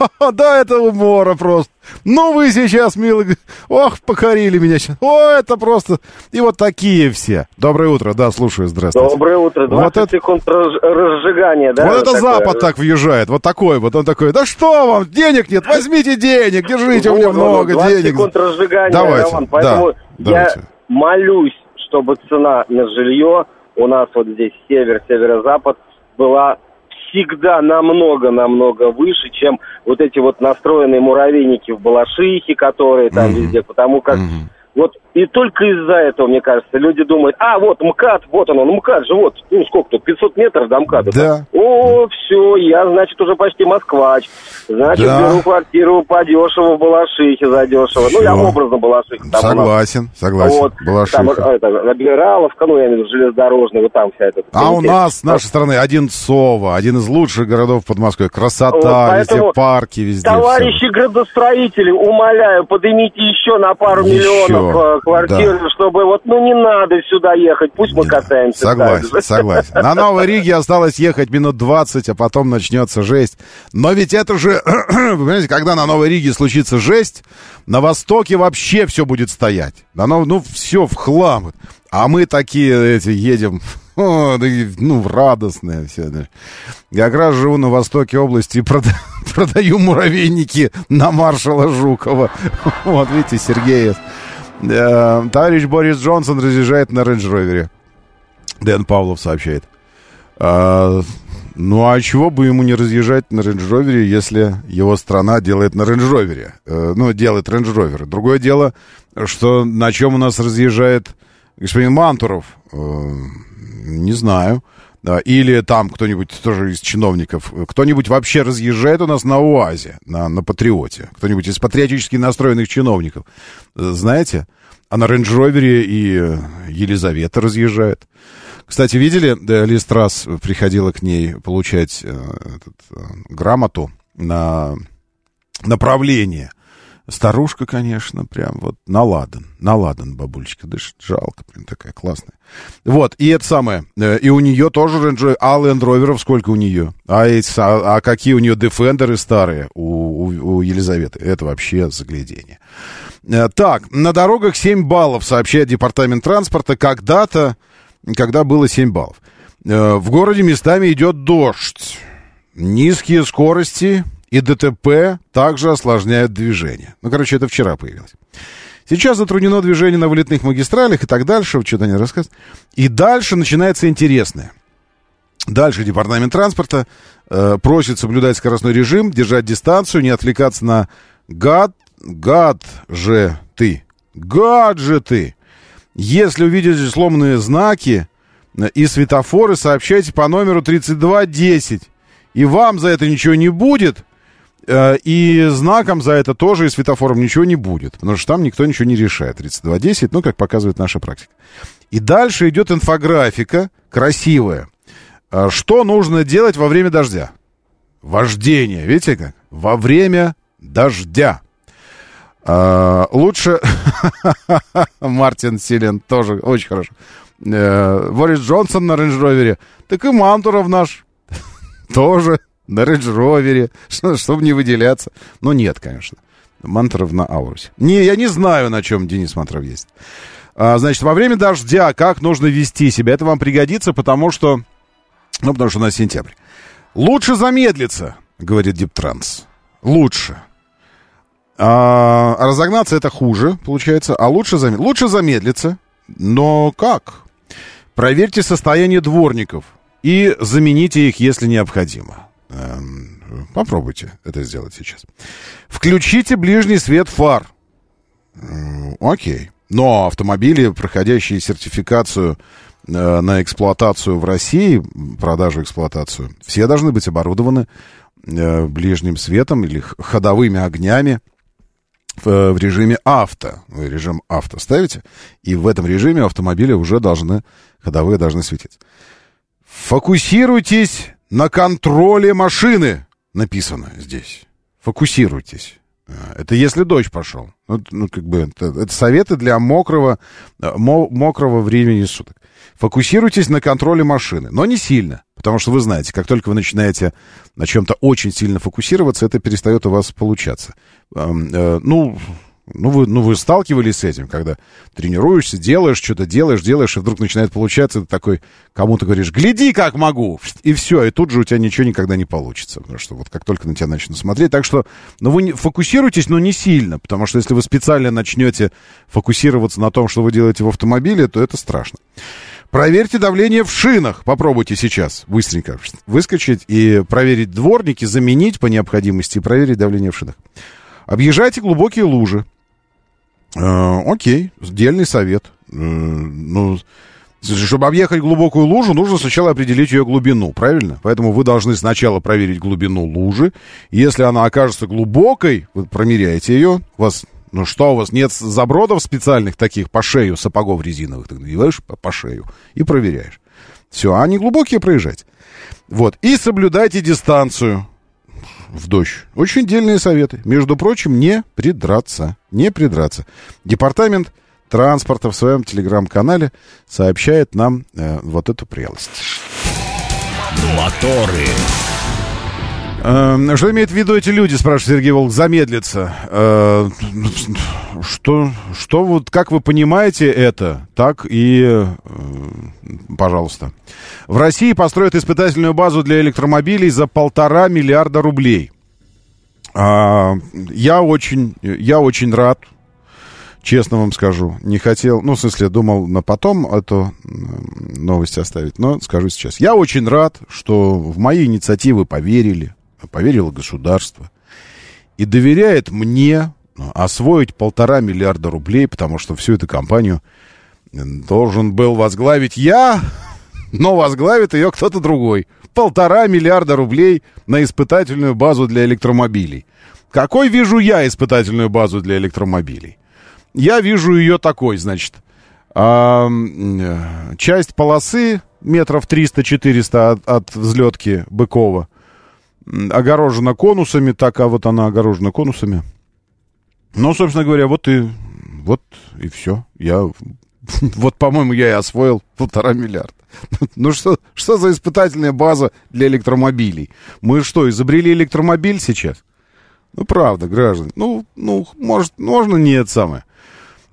Да, это умора просто. Ну, вы сейчас, милый, ох, покорили меня сейчас. О, это просто... И вот такие все. Доброе утро, да, слушаю, здравствуйте. Доброе утро, двадцать вот это... секунд разжигания, да? Вот, вот это такое? Запад так въезжает, вот такой вот, он такой, да что вам, денег нет, возьмите денег, держите, вот, у меня вот, много двадцать денег. Секунд разжигания, давайте, Роман, поэтому да, я давайте. молюсь, чтобы цена на жилье у нас вот здесь север, северо-запад была всегда намного-намного выше, чем вот эти вот настроенные муравейники в Балашихе, которые там mm-hmm. везде, потому как mm-hmm. вот и только из-за этого, мне кажется, люди думают, а, вот МКАД, вот он, он МКАД же, вот, ну, сколько тут, пятьсот метров до МКАДа. Да. О, все, я, значит, уже почти москвач. Значит, да. беру квартиру подешево в Балашихе, задешево. Все. Ну, я образно Балашихе. Там согласен, нас, согласен, вот, Балашиха. Там, это, Набираловка, ну, я имею в виду, железнодорожный, вот там вся эта... А у нас, с нашей стороны, Одинцово, один из лучших городов Подмосковья. Красота, вот, везде парки, везде. Товарищи все. Градостроители, умоляю, поднимите еще на пару еще, миллионов квартир, да. чтобы вот, ну, не надо сюда ехать, пусть мы катаемся. Согласен, так. согласен. На Новой Риге осталось ехать минут двадцать, а потом начнется жесть. Но ведь это же, вы понимаете, когда на Новой Риге случится жесть, на Востоке вообще все будет стоять. Ну, ну все в хлам. А мы такие эти едем, о, ну, радостные все. Да. Как раз живу на востоке области и прода- продаю муравейники на маршала Жукова. Вот, видите, Сергей. Э, товарищ Борис Джонсон разъезжает на рейндж-ровере. Дэн Павлов сообщает. А, ну, а чего бы ему не разъезжать на рейндж-ровере, если его страна делает на рейндж-ровере? Э, ну, делает рейндж-ровер. Другое дело, что на чем у нас разъезжает господин Мантуров? Э, не знаю. Или там кто-нибудь тоже из чиновников. Кто-нибудь вообще разъезжает у нас на УАЗе, на, на Патриоте? Кто-нибудь из патриотически настроенных чиновников? Знаете? А на рейндж-ровере и Елизавета разъезжает. Кстати, видели, Ли Страс приходила к ней получать э, этот, э, грамоту на направление. Старушка, конечно, прям вот наладан, наладан бабульчика, да жалко, блин, такая классная. Вот, и это самое, и у нее тоже Range Rover, а Land Rover'ов сколько у нее? А, эти, а, а какие у нее Defender'ы старые у, у, у Елизаветы? Это вообще заглядение. Так, на дорогах семь баллов, сообщает департамент транспорта, когда-то, когда было семь баллов. В городе местами идет дождь, низкие скорости... И ДТП также осложняют движение. Ну, короче, это вчера появилось. Сейчас затруднено движение на вылетных магистралях и так дальше. Что-то они рассказывают. И дальше начинается интересное. Дальше департамент транспорта э, просит соблюдать скоростной режим, держать дистанцию, не отвлекаться на гад, гад же ты, гаджеты. Если увидите сломанные знаки и светофоры, сообщайте по номеру тридцать два десять. И вам за это ничего не будет, э, и знаком за это тоже, и светофором ничего не будет. Потому что там никто ничего не решает. тридцать два десять, ну, как показывает наша практика. И дальше идет инфографика красивая. Что нужно делать во время дождя? Вождение. Видите как? Во время дождя. А, лучше... Мартин Силен тоже очень хорошо. Борис Джонсон на рейндж-ровере. Так и Мантуров наш тоже на рейндж-ровере. Чтобы не выделяться. Но нет, конечно. Мантуров на Аурусе. Не, я не знаю, на чем Денис Мантуров есть. А, значит, во время дождя как нужно вести себя? Это вам пригодится, потому что... Ну, потому что у нас сентябрь. Лучше замедлиться, говорит Диптранс. Лучше. А, разогнаться это хуже, получается. А лучше, зам... лучше замедлиться. Но как? Проверьте состояние дворников и замените их, если необходимо. Эм, попробуйте это сделать сейчас. Включите ближний свет фар. Эм, окей. Но автомобили, проходящие сертификацию на эксплуатацию в России, продажу эксплуатацию, все должны быть оборудованы э, ближним светом или ходовыми огнями в, в режиме авто. Вы режим авто ставите, и в этом режиме автомобили уже должны, ходовые должны светиться. Фокусируйтесь на контроле машины, написано здесь. Фокусируйтесь. Это если дождь пошел. Ну, ну как бы, это, это советы для мокрого, мо, мокрого времени суток. Фокусируйтесь на контроле машины, но не сильно, потому что вы знаете, как только вы начинаете на чем-то очень сильно фокусироваться, это перестает у вас получаться. Э, э, ну, ну, вы, ну, вы сталкивались с этим, когда тренируешься, делаешь, что-то делаешь, делаешь, и вдруг начинает получаться, ты такой кому-то говоришь, гляди, как могу, и все, и тут же у тебя ничего никогда не получится, потому что вот как только на тебя начнут смотреть, так что, ну, вы не, фокусируйтесь, но не сильно, потому что если вы специально начнете фокусироваться на том, что вы делаете в автомобиле, то это страшно. Проверьте давление в шинах. Попробуйте сейчас быстренько выскочить и проверить дворники, заменить по необходимости и проверить давление в шинах. Объезжайте глубокие лужи. Э, окей, дельный совет. Э, ну, чтобы объехать глубокую лужу, нужно сначала определить ее глубину, правильно? Поэтому вы должны сначала проверить глубину лужи. Если она окажется глубокой, вы промеряете ее, у вас... Ну что, у вас нет забродов специальных таких по шею, сапогов резиновых? Ты надеваешь по, по шею и проверяешь. Все, а они глубокие проезжать. Вот. И соблюдайте дистанцию в дождь. Очень дельные советы. Между прочим, не придраться. Не придраться. Департамент транспорта в своем телеграм-канале сообщает нам э, вот эту прелесть. Моторы. Э, что имеют в виду эти люди, спрашивает Сергей Волк, замедлиться? Э, что, что вот, как вы понимаете это, так и, э, пожалуйста. В России построят испытательную базу для электромобилей за полтора миллиарда рублей. Э, я очень, я очень рад, честно вам скажу. Не хотел, ну, в смысле, думал на потом эту новость оставить, но скажу сейчас. Я очень рад, что в мои инициативы поверили. Поверило государство и доверяет мне освоить полтора миллиарда рублей, потому что всю эту компанию должен был возглавить я, но возглавит ее кто-то другой. Полтора миллиарда рублей на испытательную базу для электромобилей. Какой вижу я испытательную базу для электромобилей? Я вижу ее такой, значит, а, часть полосы метров триста-четыреста от, от взлетки Быкова огорожена конусами, так, а вот она огорожена конусами. Ну, собственно говоря, вот и, вот и все. Я, вот, по-моему, я и освоил полтора миллиарда. Ну, что, что за испытательная база для электромобилей? Мы что, изобрели электромобиль сейчас? Ну, правда, граждане. Ну, ну может, можно не это самое.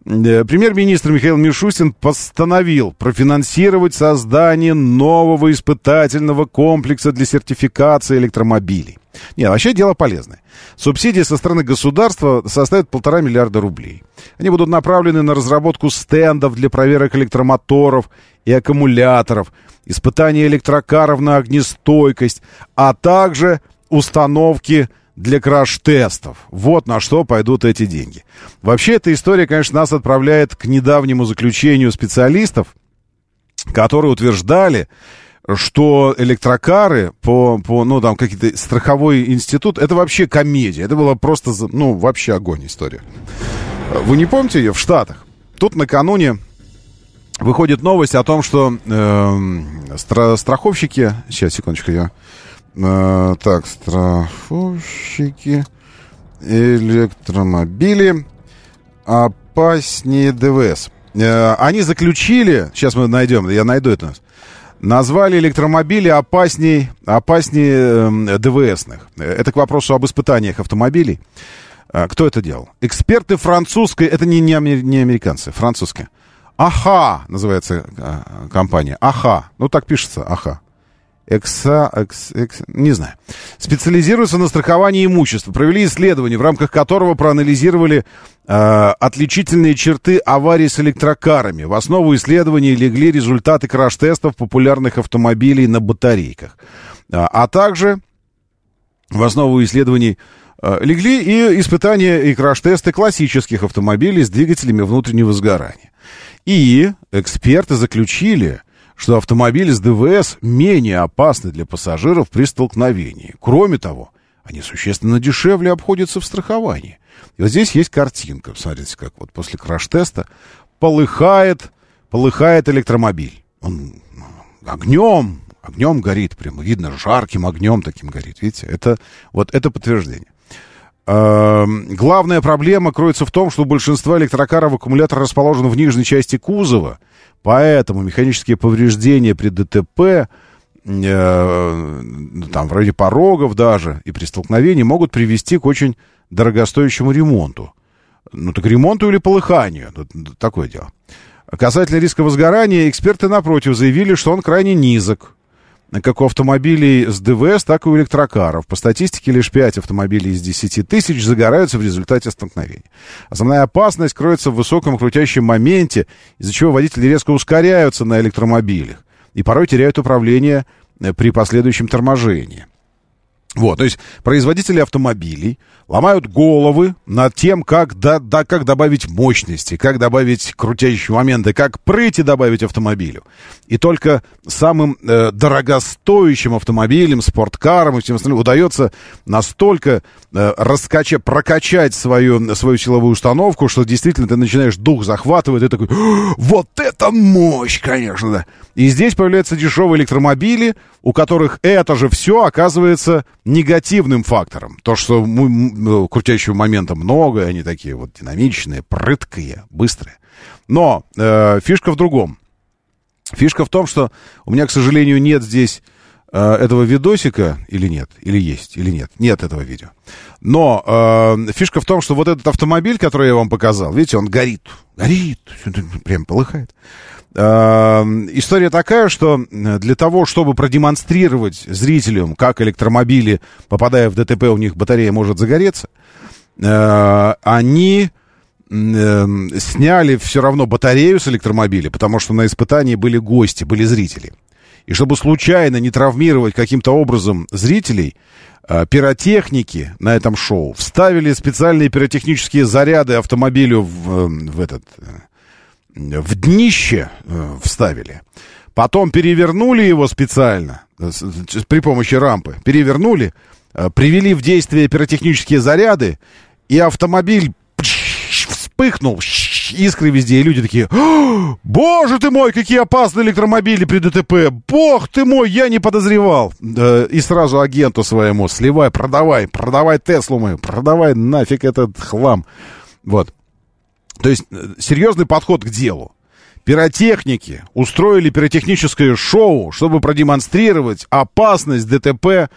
Премьер-министр Михаил Мишустин постановил профинансировать создание нового испытательного комплекса для сертификации электромобилей. Нет, вообще дело полезное. Субсидии со стороны государства составят полтора миллиарда рублей. Они будут направлены на разработку стендов для проверок электромоторов и аккумуляторов, испытания электрокаров на огнестойкость, а также установки для краш-тестов. Вот на что пойдут эти деньги. Вообще, эта история, конечно, нас отправляет к недавнему заключению специалистов, которые утверждали, что электрокары по, по ну, там, какие-то страховой институт, это вообще комедия. Это была просто, ну, вообще огонь история. Вы не помните ее в Штатах? Тут накануне выходит новость о том, что э, стра- страховщики... Сейчас, секундочку, я... Э, так, страховщики электромобили опаснее ДВС. Э, они заключили... Сейчас мы найдем, я найду это. Назвали электромобили опаснее, опаснее э, ДВСных. Это к вопросу об испытаниях автомобилей. Э, кто это делал? Эксперты французской... Это не, не, не американцы, французские. АХА называется э, компания. АХА. Ну, так пишется, АХА. Экса, экс, экс, не знаю. Специализируются на страховании имущества. Провели исследование, в рамках которого проанализировали э, отличительные черты аварий с электрокарами. В основу исследований легли результаты краш-тестов популярных автомобилей на батарейках. А, а также в основу исследований э, легли и испытания и краш-тесты классических автомобилей с двигателями внутреннего сгорания. И эксперты заключили, что автомобили с ДВС менее опасны для пассажиров при столкновении. Кроме того, они существенно дешевле обходятся в страховании. И вот здесь есть картинка. Смотрите, как вот после краш-теста полыхает, полыхает электромобиль. Он огнем, огнем горит. Прямо видно, жарким огнем таким горит. Видите, это, вот это подтверждение. Главная проблема кроется в том, что у большинства электрокаров аккумулятор расположен в нижней части кузова, поэтому механические повреждения при ДТП, э, там, вроде порогов даже, и при столкновении могут привести к очень дорогостоящему ремонту. Ну, так ремонту или полыханию, тут такое дело. Касательно риска возгорания, эксперты, напротив, заявили, что он крайне низок. Как у автомобилей с ДВС, так и у электрокаров. По статистике, лишь пять автомобилей из десяти тысяч загораются в результате столкновения. Основная опасность кроется в высоком крутящем моменте, из-за чего водители резко ускоряются на электромобилях и порой теряют управление при последующем торможении. Вот, то есть производители автомобилей ломают головы над тем, как, да, да, как добавить мощности, как добавить крутящие моменты, как прыти добавить автомобилю. И только самым э, дорогостоящим автомобилям, спорткарам и всем остальным удается настолько э, раскачать, прокачать свою, свою силовую установку, что действительно ты начинаешь дух захватывать, и такой, вот это мощь, конечно, да. И здесь появляются дешевые электромобили, у которых это же все оказывается негативным фактором. То, что ну, крутящего момента много, они такие вот динамичные, прыткие, быстрые. Но э, фишка в другом. Фишка в том, что у меня, к сожалению, нет здесь э, этого видосика, или нет, или есть, или нет. Нет этого видео. Но э, фишка в том, что вот этот автомобиль, который я вам показал, видите, он горит, горит, прям полыхает. История такая, что для того, чтобы продемонстрировать зрителям, как электромобили, попадая в ДТП, у них батарея может загореться, они сняли все равно батарею с электромобиля, потому что на испытании были гости, были зрители. И чтобы случайно не травмировать каким-то образом зрителей, пиротехники на этом шоу вставили специальные пиротехнические заряды автомобилю в, в этот... в днище э, вставили. Потом перевернули его специально э, с, с, при помощи рампы. Перевернули, э, привели в действие пиротехнические заряды, и автомобиль пш, вспыхнул, пш, искры везде, и люди такие: боже ты мой, какие опасные электромобили при ДТП! Бог ты мой, я не подозревал! Э, и сразу агенту своему: сливай, продавай, продавай Теслу мою, продавай нафиг этот хлам. Вот. То есть серьезный подход к делу. Пиротехники устроили пиротехническое шоу, чтобы продемонстрировать опасность ДТП э,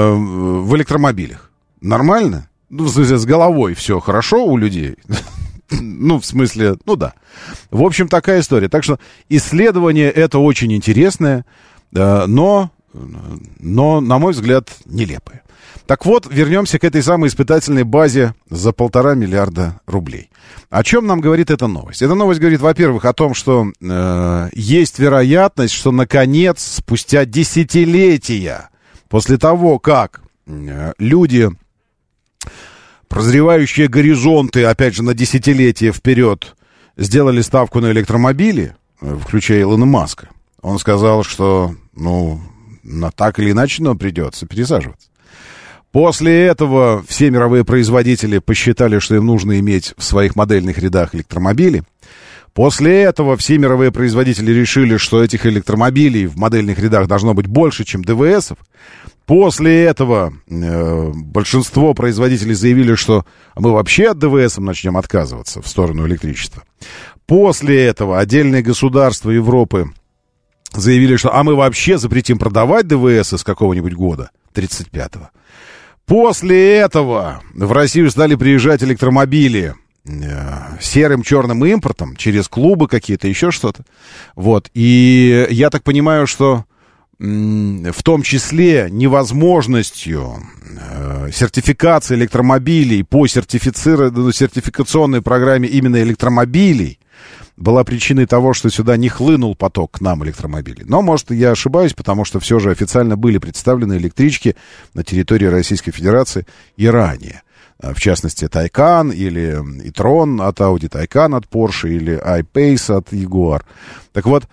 в электромобилях. Нормально? Ну, в смысле, с головой все хорошо у людей? Ну, в смысле, ну да. В общем, такая история. Так что исследование это очень интересное, но, но, на мой взгляд, нелепое. Так вот, вернемся к этой самой испытательной базе за полтора миллиарда рублей. О чем нам говорит эта новость? Эта новость говорит, во-первых, о том, что э, есть вероятность, что, наконец, спустя десятилетия, после того, как э, люди, прозревающие горизонты, опять же, на десятилетия вперед, сделали ставку на электромобили, включая Илона Маска, он сказал, что, ну, на так или иначе, но придется пересаживаться. После этого все мировые производители посчитали, что им нужно иметь в своих модельных рядах электромобили. После этого все мировые производители решили, что этих электромобилей в модельных рядах должно быть больше, чем ДВСов. После этого э, большинство производителей заявили, что мы вообще от ДВС начнем отказываться в сторону электричества. После этого отдельные государства Европы заявили, что а мы вообще запретим продавать ДВС с какого-нибудь года, тридцать пятого. После этого в Россию стали приезжать электромобили э, серым черным импортом, через клубы какие-то, еще что-то. Вот. И я так понимаю, что м- в том числе невозможностью э, сертификации электромобилей по сертифици- сертификационной программе именно электромобилей была причиной того, что сюда не хлынул поток к нам электромобилей. Но, может, я ошибаюсь, потому что все же официально были представлены электрички на территории Российской Федерации и ранее. В частности, Taycan или e-tron от Audi, Taycan от Porsche или I-Pace от Jaguar. Так вот,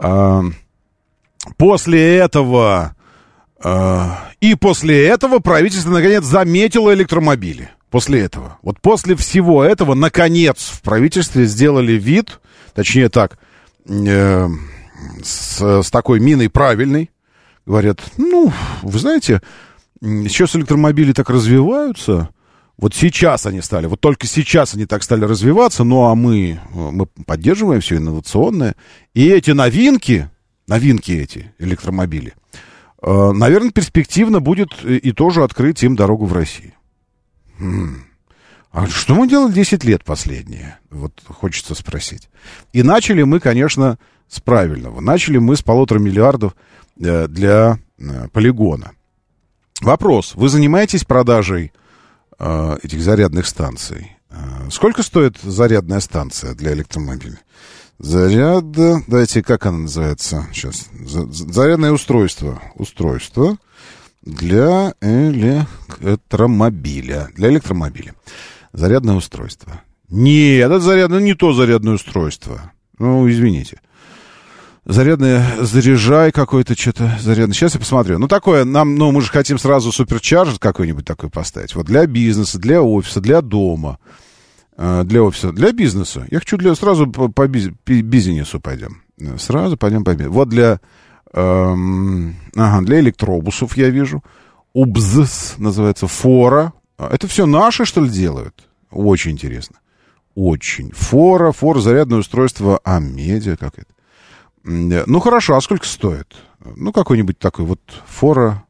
после этого и после этого правительство, наконец, заметило электромобили. После этого. Вот после всего этого, наконец, в правительстве сделали вид, точнее так, э, с, с такой миной правильной. Говорят, ну, вы знаете, сейчас электромобили так развиваются. Вот сейчас они стали, вот только сейчас они так стали развиваться. Ну, а мы, мы поддерживаем все инновационное. И эти новинки, новинки эти, электромобили, э, наверное, перспективно будет и тоже открыть им дорогу в России. А что мы делали десять лет последние? Вот хочется спросить. И начали мы, конечно, с правильного. Начали мы с полутора миллиардов для полигона. Вопрос. Вы занимаетесь продажей э, этих зарядных станций? Сколько стоит зарядная станция для электромобиля? Заряд... Давайте, как она называется? Сейчас. Зарядное устройство. Устройство. Для электромобиля. Для электромобиля. Зарядное устройство. Нет, это зарядное, не то зарядное устройство. Ну, извините. Зарядное, заряжай какой-то, что-то зарядное. Сейчас я посмотрю. Ну, такое, нам, ну, мы же хотим сразу суперчарджер какой-нибудь такой поставить. Вот для бизнеса, для офиса, для дома. Для офиса, для бизнеса. Я хочу для, сразу по, по биз, бизнесу пойдем. Сразу пойдем по бизнесу. Вот для... Эм, ага, для электробусов я вижу. УБЗ называется, Фора. Это все наши, что ли, делают? Очень интересно. Очень. Фора, Фора, зарядное устройство Амедиа, как это? Ну, хорошо, а сколько стоит? Ну, какой-нибудь такой вот Фора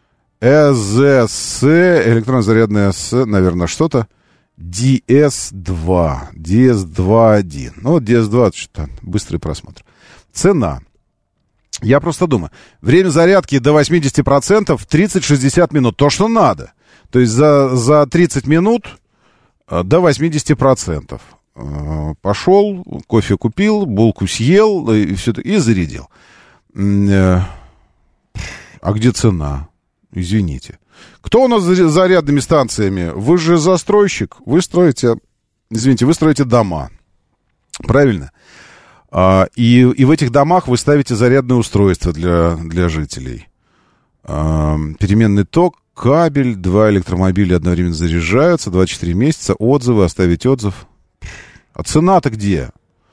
ЭЗС, электронно зарядное С, наверное, что-то. ди эс два. ди эс два один. Ну, вот ди эс два, что-то быстрый просмотр. Цена. Я просто думаю, время зарядки до восемьдесят процентов тридцать-шестьдесят минут. То, что надо. То есть за, за тридцать минут до восемьдесят процентов. Пошел, кофе купил, булку съел и, все, и зарядил. А где цена? Извините. Кто у нас за зарядными станциями? Вы же застройщик. Вы строите, извините, вы строите дома. Правильно? И, и в этих домах вы ставите зарядное устройство для, для жителей. Переменный ток, кабель, два электромобиля одновременно заряжаются, двадцать четыре месяца, отзывы, оставить отзыв. А цена-то где?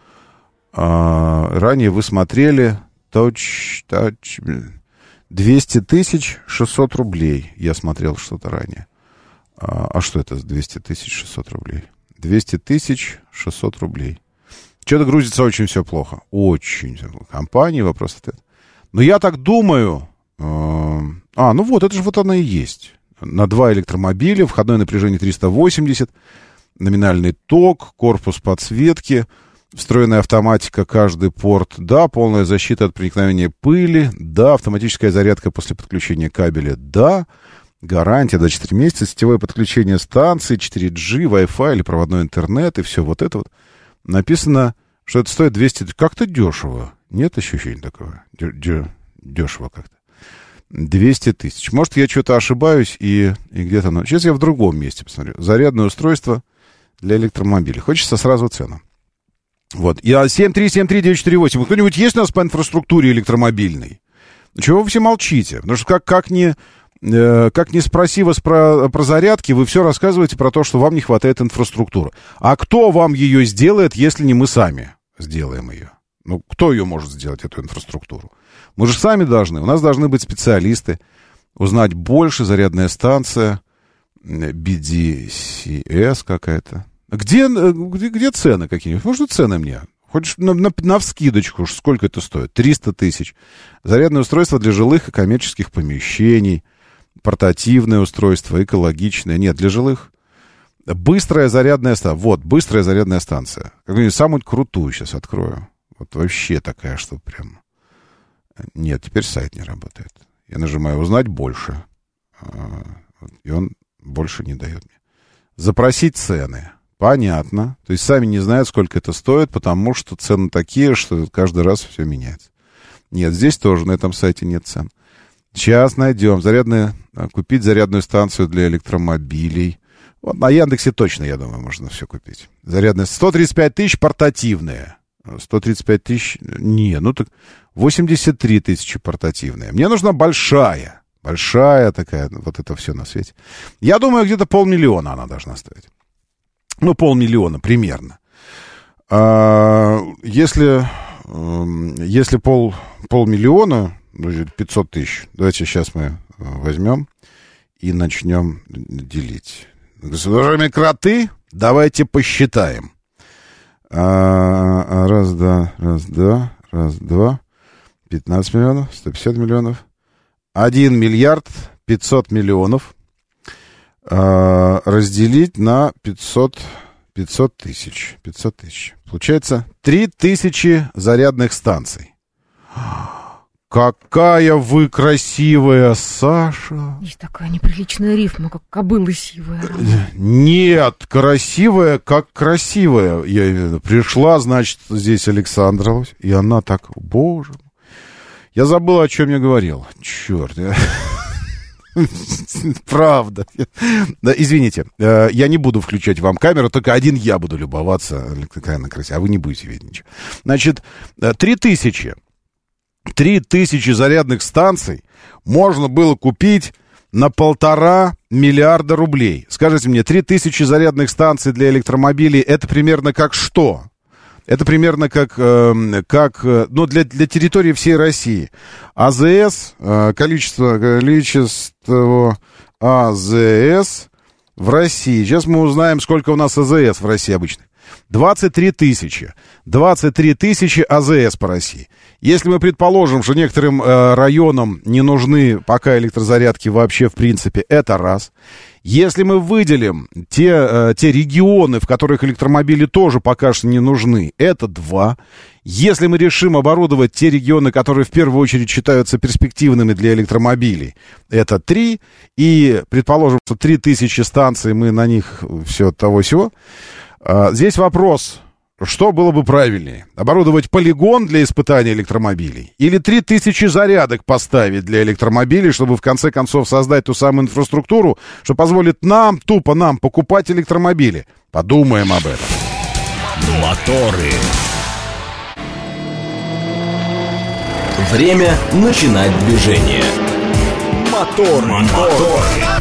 Ранее вы смотрели точ, точ, двести тысяч шестьсот рублей. Я смотрел что-то ранее. А что это двести тысяч шестьсот рублей? двести тысяч шестьсот рублей. Что-то грузится очень все плохо. Очень все плохо. Компании, вопрос ответ. Но я так думаю... Э, а, ну вот, это же вот она и есть. На два электромобиля, входное напряжение триста восемьдесят. номинальный ток, корпус подсветки, встроенная автоматика, каждый порт, да, полная защита от проникновения пыли, да, автоматическая зарядка после подключения кабеля, да, гарантия до четыре месяца, сетевое подключение станции, четыре джи, Wi-Fi или проводной интернет, и все вот это вот. Написано, что это стоит двести... Как-то дешево. Нет ощущения такого? Дешево как-то. двести тысяч. Может, я что-то ошибаюсь, и, и где-то... Ну, сейчас я в другом месте посмотрю. Зарядное устройство для электромобилей. Хочется сразу цену. Вот. Я семь три семь три девять четыре восемь. Кто-нибудь есть у нас по инфраструктуре электромобильной? Чего вы все молчите? Потому что как, как ни... Как не спроси вас про, про зарядки, вы все рассказываете про то, что вам не хватает инфраструктуры. А кто вам ее сделает, если не мы сами сделаем ее? Ну, кто ее может сделать, эту инфраструктуру? Мы же сами должны. У нас должны быть специалисты, узнать больше, зарядная станция, би ди си эс какая-то. Где, где, где цены какие-нибудь? Можно цены мне? Хоть на, на, на вскидочку, сколько это стоит? триста тысяч. Зарядное устройство для жилых и коммерческих помещений. Портативное устройство, экологичное. Нет, для жилых. Быстрая зарядная станция. Вот, быстрая зарядная станция. Какую-нибудь самую крутую сейчас открою. Вот вообще такая, что прям... Нет, теперь сайт не работает. Я нажимаю «Узнать больше». И он больше не дает мне. Запросить цены. Понятно. То есть сами не знают, сколько это стоит, потому что цены такие, что каждый раз все меняется. Нет, здесь тоже на этом сайте нет цен. Сейчас найдем. Зарядная, купить зарядную станцию для электромобилей. Вот на Яндексе точно, я думаю, можно все купить. Зарядная. сто тридцать пять тысяч портативная. сто тридцать пять тысяч... Не, ну так восемьдесят три тысячи портативная. Мне нужна большая. Большая такая. Вот это все на свете. Я думаю, где-то полмиллиона она должна стоить. Ну, полмиллиона примерно. А, если, если пол, полмиллиона... пятьсот тысяч. Давайте сейчас мы возьмем и начнем делить. Уважаемые кроты, давайте посчитаем. А, раз, два, раз, два, раз, два. пятнадцать миллионов, сто пятьдесят миллионов. один миллиард пятьсот миллионов а, разделить на пятьсот, пятьсот тысяч. пятьсот тысяч. Получается три тысячи зарядных станций. Какая вы красивая, Саша. Есть такая неприличная рифма, как кобыла сивая. Нет, красивая, как красивая. Я пришла, значит, здесь Александра, и она так, боже мой. Я забыл, о чем я говорил. Черт. Правда. Да, извините, я не буду включать вам камеру, только один я буду любоваться. Какая она красивая, а вы не будете видеть ничего. Значит, три тысячи. Три тысячи зарядных станций можно было купить на полтора миллиарда рублей. Скажите мне, три тысячи зарядных станций для электромобилей, это примерно как что? Это примерно как, э, как ну, для, для территории всей России. АЗС, э, количество, количество АЗС в России. Сейчас мы узнаем, сколько у нас АЗС в России обычно. двадцать три тысячи. двадцать три тысячи АЗС по России. Если мы предположим, что некоторым э, районам не нужны пока электрозарядки вообще в принципе, это раз. Если мы выделим те, э, те регионы, в которых электромобили тоже пока что не нужны, это два. Если мы решим оборудовать те регионы, которые в первую очередь считаются перспективными для электромобилей, это три. И предположим, что три тысячи станций, мы на них все того-сего. Э, здесь вопрос... Что было бы правильнее? Оборудовать полигон для испытания электромобилей? Или три тысячи зарядок поставить для электромобилей, чтобы в конце концов создать ту самую инфраструктуру, что позволит нам, тупо нам, покупать электромобили? Подумаем об этом. Моторы. Время начинать движение. Мотор, мотор.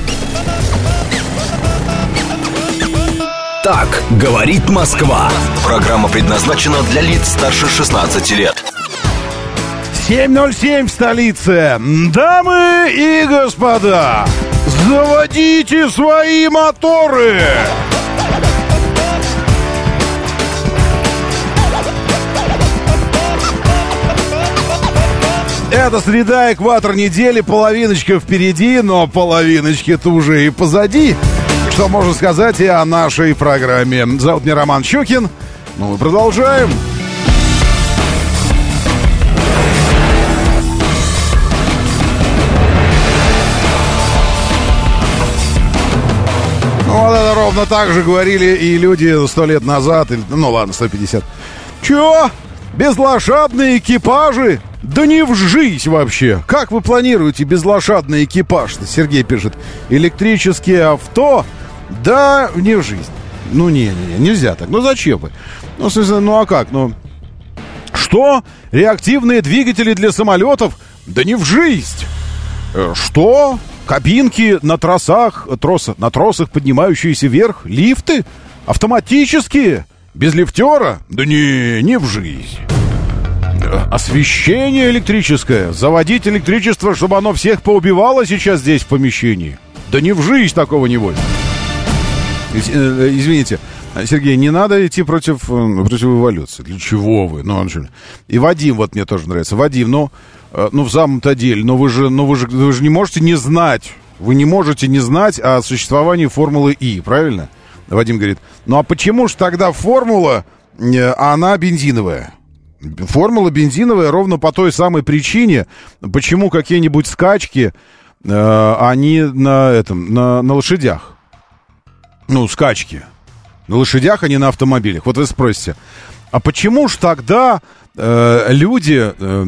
Так говорит Москва. Программа предназначена для лиц старше шестнадцати лет. семь ноль семь в столице. Дамы и господа, заводите свои моторы. Это среда, экватор недели, половиночка впереди, но половиночки-то уже и позади. Что можно сказать и о нашей программе? Зовут меня Роман Щукин. Ну, мы продолжаем. Ну, вот это ровно так же говорили и люди сто лет назад, или, ну ладно, сто пятьдесят. Чё? Безлошадные экипажи? Да не в жизнь вообще. Как вы планируете безлошадный экипаж? Сергей пишет. Электрические авто? Да не в жизнь. Ну не, не, не, нельзя так. Ну зачем вы? Ну, в смысле, ну а как? Ну, что? Реактивные двигатели для самолетов? Да не в жизнь. Что? Кабинки на тросах, троса, на тросах, поднимающиеся вверх? Лифты? Автоматические? Без лифтера? Да не, не в жизнь. Освещение электрическое? Заводить электричество, чтобы оно всех поубивало сейчас здесь в помещении? Да не в жизнь такого не будет. Извините, Сергей, не надо идти против, против эволюции. Для чего вы? Ну, и Вадим, вот мне тоже нравится. Вадим, ну, ну в самом-то деле, но вы же, ну, вы же, вы же не можете не знать. Вы не можете не знать о существовании формулы И, правильно? Вадим говорит, ну а почему же тогда формула, она бензиновая? Формула бензиновая ровно по той самой причине, почему какие-нибудь скачки, э, они на этом, на, на лошадях. Ну, скачки. На лошадях, а не на автомобилях. Вот вы спросите, а почему ж тогда э, люди э,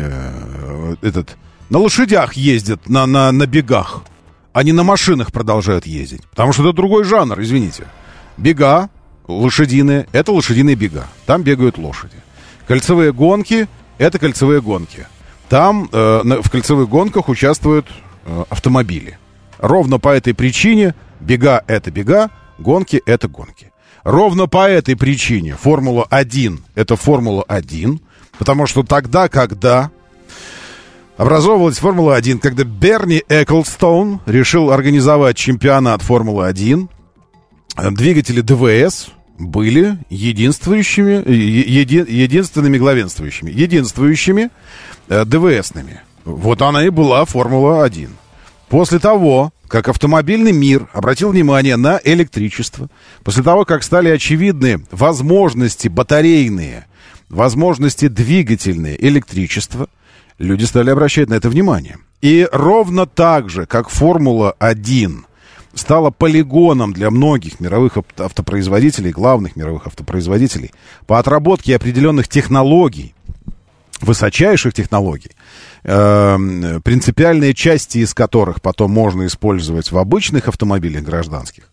э, этот, на лошадях ездят, на, на, на бегах, а не на машинах продолжают ездить? Потому что это другой жанр, извините. Бега лошадиные, это лошадиные бега. Там бегают лошади. Кольцевые гонки — это кольцевые гонки. Там э, в кольцевых гонках участвуют э, автомобили. Ровно по этой причине бега — это бега, гонки — это гонки. Ровно по этой причине Формула один — это Формула один, потому что тогда, когда образовывалась Формула один, когда Берни Эклстоун решил организовать чемпионат Формулы один, двигатели ДВС были единствующими, еди, единственными главенствующими, единствующими э, ДВСными. Вот она и была Формула один. После того, как автомобильный мир обратил внимание на электричество, после того, как стали очевидны возможности батарейные, возможности двигательные электричества, люди стали обращать на это внимание. И ровно так же, как Формула один стала полигоном для многих мировых автопроизводителей, главных мировых автопроизводителей, по отработке определенных технологий, высочайших технологий, э, принципиальные части из которых потом можно использовать в обычных автомобилях гражданских.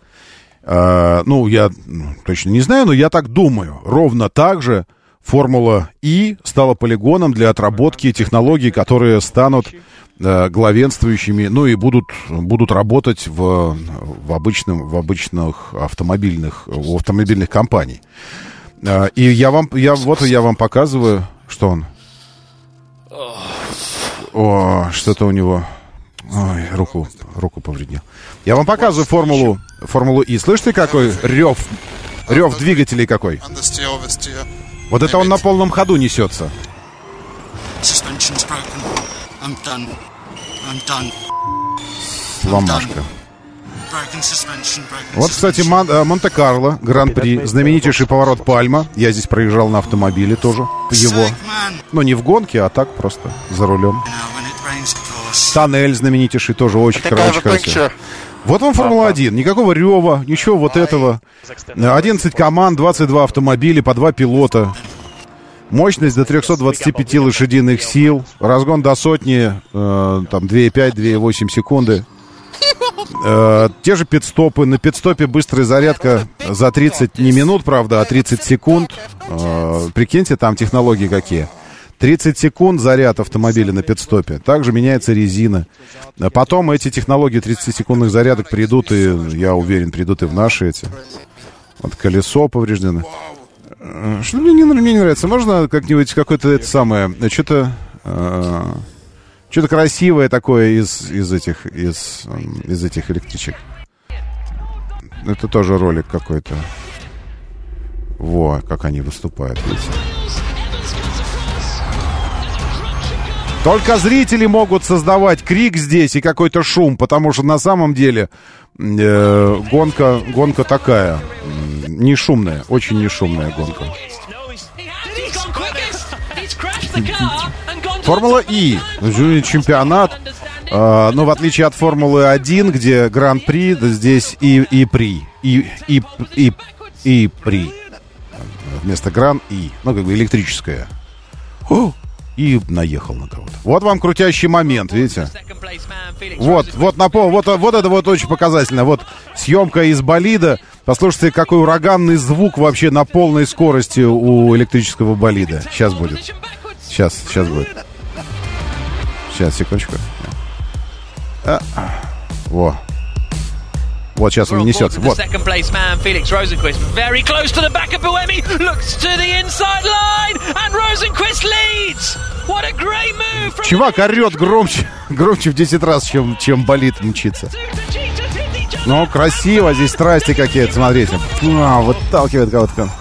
Э, ну, я ну, точно не знаю, но я так думаю. Ровно так же Формула И стала полигоном для отработки технологий, которые станут э, главенствующими, ну и будут, будут работать в, в, обычном, в обычных автомобильных, у автомобильных компаний. Э, и я вам, я, вот я вам показываю, что он... О, что-то у него... Ой, руку, руку повредил. Я вам показываю формулу, формулу И. Слышите, какой рев? Рев двигателей какой? Вот это он на полном ходу несется. Сломашка. Вот, кстати, Мон- Монте-Карло, Гран-при, знаменитейший поворот Пальма. Я здесь проезжал на автомобиле тоже, его. Ну, не в гонке, а так просто за рулем. Тоннель знаменитейший, тоже очень, очень красивый. Вот вам Формула один. Никакого рева, ничего вот этого. одиннадцать команд, двадцать два автомобиля, по два пилота. Мощность до триста двадцать пять лошадиных сил. Разгон до сотни, э, там, две и пять - две и восемь секунды. Э, те же пит-стопы. На пит-стопе быстрая зарядка за тридцать, не минут, правда, а тридцать секунд. Э, прикиньте, там технологии какие. тридцать секунд заряд автомобиля на пит-стопе. Также меняется резина. Потом эти технологии тридцатисекундных зарядок придут, и, я уверен, придут и в наши эти. Вот колесо повреждено. Что мне не, мне не нравится? Можно как-нибудь какое-то это самое, что-то... Э, что-то красивое такое из, из этих из, из этих электричек. Это тоже ролик какой-то. Во, как они выступают, видите. Только зрители могут создавать крик здесь и какой-то шум, потому что на самом деле э, гонка, гонка такая, э, не шумная, очень не шумная гонка. Формула И, чемпионат, э, но в отличие от Формулы один, где Гран-при, да, здесь и, и при, и, и, и, и при, вместо Гран-И, ну как бы электрическая. О! И наехал на кого-то. Вот вам крутящий момент, видите? Вот, вот на пол, вот, вот это вот очень показательно. Вот съемка из болида. Послушайте, какой ураганный звук вообще на полной скорости у электрического болида. Сейчас будет. Сейчас, сейчас будет. Сейчас, секундочку. А, во. Вот сейчас он несется. Вот. Чувак орет громче, громче в десять раз, чем, чем болид мчится. Ну, красиво, здесь страсти какие-то, смотрите. А, выталкивает кого-то.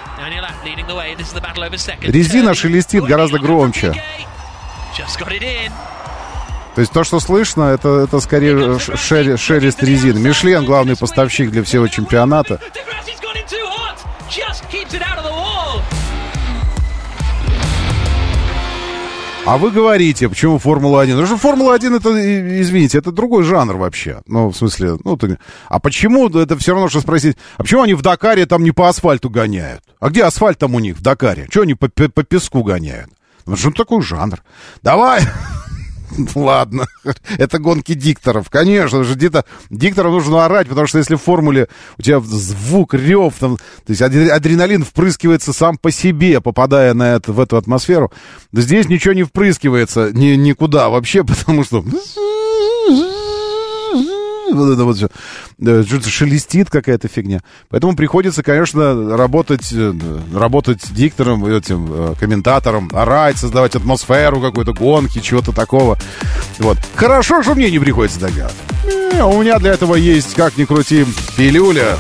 Резина шелестит гораздо громче. То есть то, что слышно, это, это скорее шер, шелест резины. Мишлен — главный поставщик для всего чемпионата. А вы говорите, почему Формула один? Потому что Формула один, это, извините, это другой жанр вообще. Ну, в смысле, ну, то... а почему, это все равно, что спросить, а почему они в Дакаре там не по асфальту гоняют? А где асфальт там у них в Дакаре? Чего они по, по песку гоняют? Потому что он такой жанр. Давай! Ладно, это гонки дикторов. Конечно же, где-то дикторам нужно орать, потому что если в формуле у тебя звук, рев, там, то есть адреналин впрыскивается сам по себе, попадая на это, в эту атмосферу, да здесь ничего не впрыскивается ни, никуда вообще, потому что... Вот это вот все. Что-то шелестит какая-то фигня. Поэтому приходится, конечно, работать, работать диктором, этим комментатором, орать, создавать атмосферу какой-то гонки, чего-то такого. Вот. Хорошо, что мне не приходится догадываться. Э, у меня для этого есть, как ни крути, пилюля.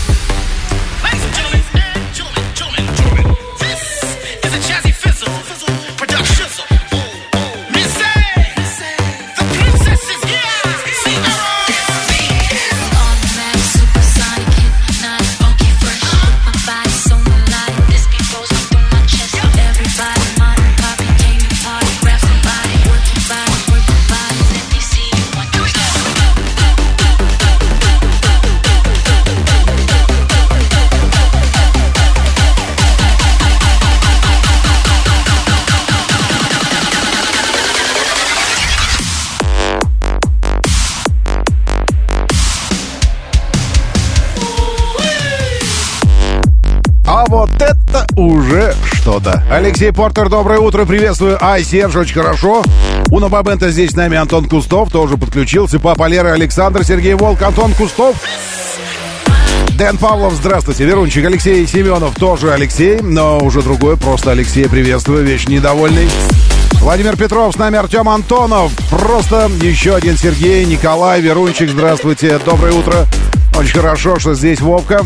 Вот это уже что-то. Алексей Портер, доброе утро, приветствую. Ай, Серж, очень хорошо. Уна Бабента здесь с нами, Антон Кустов тоже подключился. Папа Лера, Александр, Сергей Волк, Антон Кустов. Дэн Павлов, здравствуйте. Верунчик, Алексей Семенов, тоже Алексей, но уже другой, просто Алексей, приветствую, вечно недовольный. Владимир Петров, с нами Артем Антонов. Просто еще один Сергей, Николай, Верунчик, здравствуйте, доброе утро. Очень хорошо, что здесь Вовка.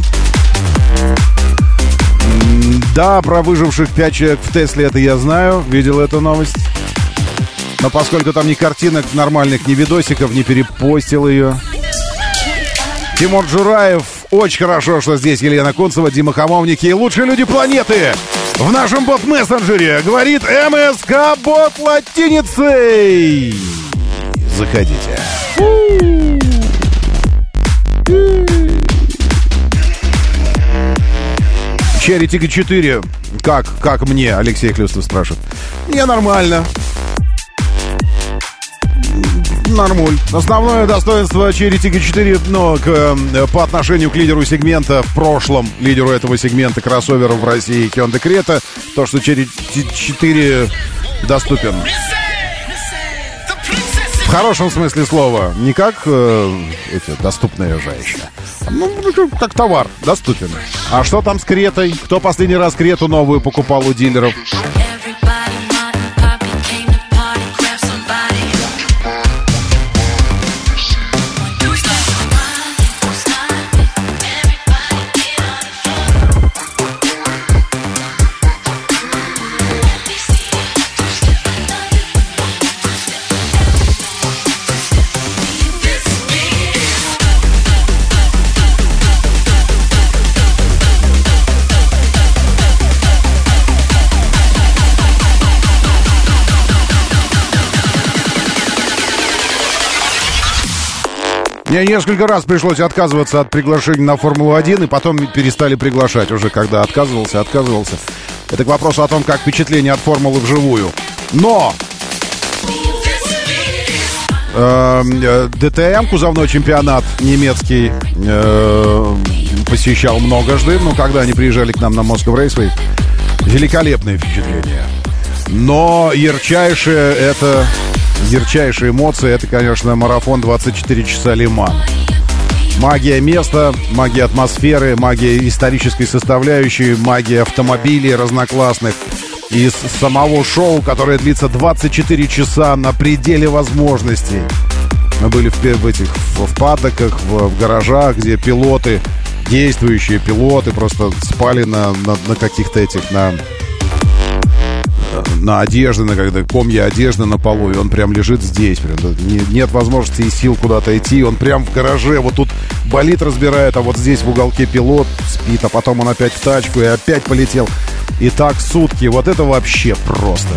Да, про выживших пять человек в Тесле, это я знаю, видел эту новость. Но поскольку там ни картинок нормальных, ни видосиков, не перепостил ее. Тимур Джураев, очень хорошо, что здесь Елена Кунцева, Дима Хамовники и лучшие люди планеты в нашем бот-мессенджере. Говорит МСК-бот латиницей. Заходите. Черри Тига четыре. Как? Как мне? Алексей Хлюстов спрашивает. Мне нормально. Нормуль. Основное достоинство Черри Тига четыре, но к, по отношению к лидеру сегмента, в прошлом лидеру этого сегмента кроссоверов в России Hyundai Creta, то, что Черри четыре доступен. В хорошем смысле слова. Не как э, эти, доступная женщина. Ну, как товар, доступен. А что там с Кретой? Кто последний раз Крету новую покупал у дилеров? Мне несколько раз пришлось отказываться от приглашений на Формулу один, и потом перестали приглашать уже, когда отказывался, отказывался. Это к вопросу о том, как впечатление от Формулы вживую. Но э, ДТМ, кузовной чемпионат немецкий, э, посещал многожды. Ну, когда они приезжали к нам на Moscow Raceway, великолепные впечатления. Но ярчайшее это... Ярчайшие эмоции — это, конечно, марафон двадцать четыре часа Ле-Ман. Магия места, магия атмосферы, магия исторической составляющей, магия автомобилей разноклассных и самого шоу, которое длится двадцать четыре часа на пределе возможностей. Мы были в, в этих в, в паддоках, в, в гаражах, где пилоты, действующие пилоты, просто спали на, на, на каких-то этих, на... на одежде, на когда комья одежды на полу, и он прям лежит здесь. Прям, не, нет возможности и сил куда-то идти. Он прям в гараже, вот тут болид разбирает, а вот здесь в уголке пилот спит, а потом он опять в тачку и опять полетел. И так сутки. Вот это вообще просто.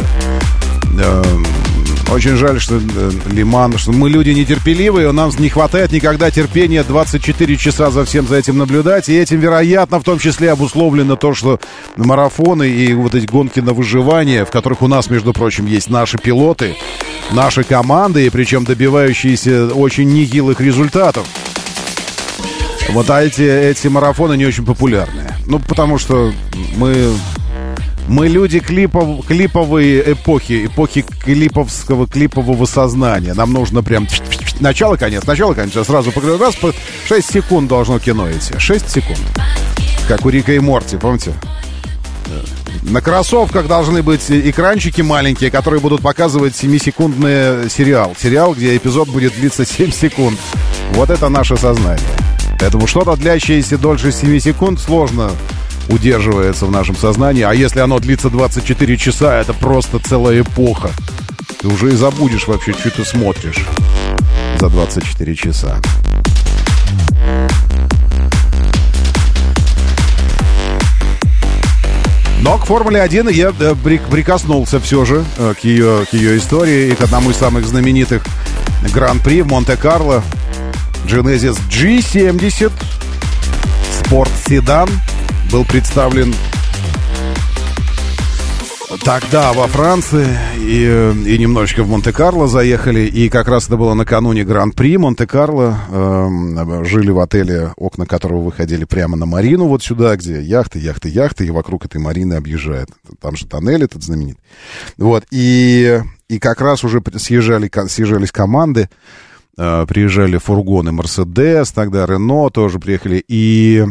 Очень жаль, что Ле-Ман, что мы люди нетерпеливые, нам не хватает никогда терпения двадцать четыре часа за всем за этим наблюдать, и этим, вероятно, в том числе обусловлено то, что марафоны и вот эти гонки на выживание, в которых у нас, между прочим, есть наши пилоты, наши команды, и причем добивающиеся очень нехилых результатов. Вот а эти, эти марафоны не очень популярные. Ну, потому что мы... Мы люди клипов, клиповой эпохи, эпохи клиповского, клипового сознания. Нам нужно прям начало, конец, начало, конец. Сразу раз по шесть секунд должно кино идти. шесть секунд. Как у Рика и Морти, помните? На кроссовках должны быть экранчики маленькие, которые будут показывать семисекундный сериал. Сериал, где эпизод будет длиться семь секунд. Вот это наше сознание. Поэтому что-то, длящееся дольше семи секунд, сложно удерживается в нашем сознании. А если оно длится двадцать четыре часа, это просто целая эпоха. Ты уже и забудешь вообще, что ты смотришь за двадцать четыре часа. Но к Формуле один я прикоснулся все же к ее, к ее истории и к одному из самых знаменитых гран-при в Монте-Карло. Genesis джи семьдесят спорт-седан был представлен тогда во Франции и, и немножечко в Монте-Карло заехали. И как раз это было накануне Гран-при Монте-Карло. Э, жили в отеле, окна которого выходили прямо на марину, вот сюда, где яхты, яхты, яхты, и вокруг этой марины объезжает. Там же тоннель этот знаменит. Вот, и, и как раз уже съезжали, съезжались команды, э, приезжали фургоны Мерседес, тогда Рено тоже приехали, и...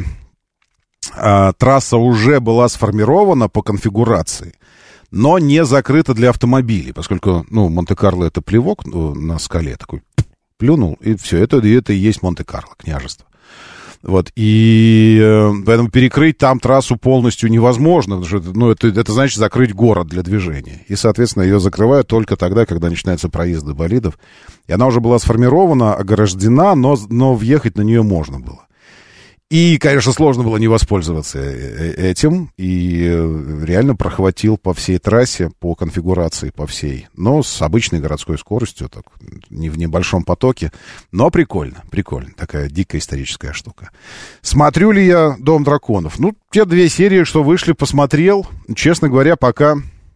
А, трасса уже была сформирована по конфигурации, но не закрыта для автомобилей, поскольку, ну, Монте-Карло — это плевок, ну, на скале такой, плюнул, и все, это, это и есть Монте-Карло, княжество. Вот, и э, поэтому перекрыть там трассу полностью невозможно, потому что, ну, это, это значит закрыть город для движения. И, соответственно, ее закрывают только тогда, когда начинаются проезды болидов. И она уже была сформирована, ограждена, но, но въехать на нее можно было. И, конечно, сложно было не воспользоваться этим, и реально прохватил по всей трассе, по конфигурации, по всей, но с обычной городской скоростью, так, не в небольшом потоке, но прикольно, прикольно, такая дикая историческая штука. Смотрю ли я «Дом драконов»? Ну, те две серии, что вышли, посмотрел, честно говоря, пока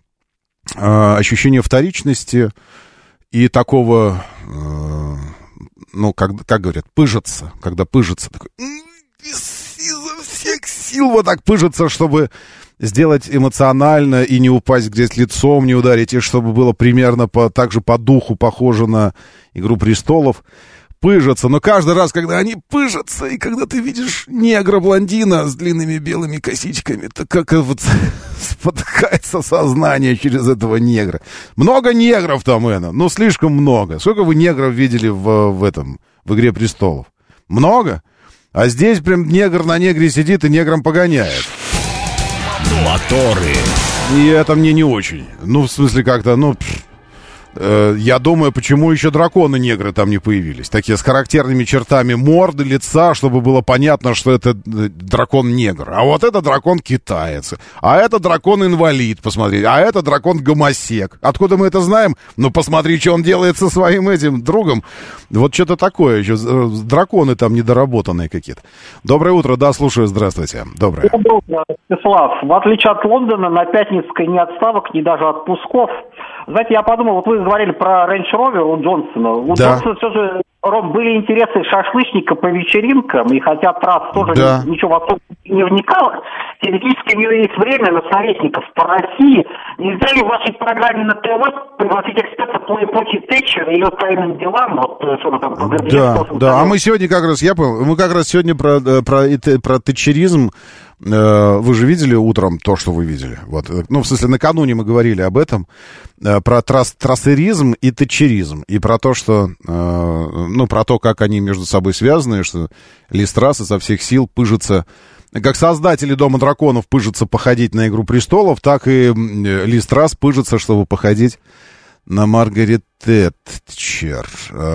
э, ощущение вторичности и такого, э, ну, как, как говорят, пыжиться, когда пыжится, такой... изо всех сил вот так пыжиться, чтобы сделать эмоционально и не упасть где-то лицом, не ударить, и чтобы было примерно по, так же по духу похоже на «Игру престолов». Пыжатся, но каждый раз, когда они пыжатся, и когда ты видишь негра-блондина с длинными белыми косичками, то как вот спотыкается сознание через этого негра. Много негров там, Эна, ну слишком много. Сколько вы негров видели в, в этом, в «Игре престолов»? Много? А здесь прям негр на негре сидит и негром погоняет. Моторы. И это мне не очень. Ну, в смысле, как-то, ну... Пфф. э, я думаю, почему еще драконы-негры там не появились. Такие с характерными чертами морды, лица, чтобы было понятно, что это дракон-негр. А вот это дракон-китаец. А это дракон-инвалид, посмотри. А это дракон-гомосек. Откуда мы это знаем? Ну, посмотри, что он делает со своим этим другом. Вот что-то такое еще. Драконы там недоработанные какие-то. Доброе утро, да, слушаю, здравствуйте. Доброе. Доброе утро, Вячеслав. В отличие от Лондона, на Пятницкой ни отставок, ни даже отпусков. Знаете, я подумал, вот вы говорили про Range Rover у Джонсона. У да. Джонсона все же, Ром, были интересы шашлычника по вечеринкам, и хотя трасс тоже да. ничего в особо не вникало, теоретически у него есть время на советников по России. Нельзя ли в вашей программе на ТВ пригласить эксперта по эпохе Тэтчера и ее тайным делам? Вот, что там, да, да. А мы сегодня как раз, я понял, мы как раз сегодня про, про, про тэтчеризм. Вы же видели утром то, что вы видели? Вот. Ну, в смысле, накануне мы говорили об этом, про трасс, трассеризм и тэтчеризм, и про то, что, ну, про то, как они между собой связаны, что Ли Страс со всех сил пыжится, как создатели Дома драконов пыжатся походить на Игру престолов, так и Ли Страс пыжится, чтобы походить на Маргарет Тэтчер.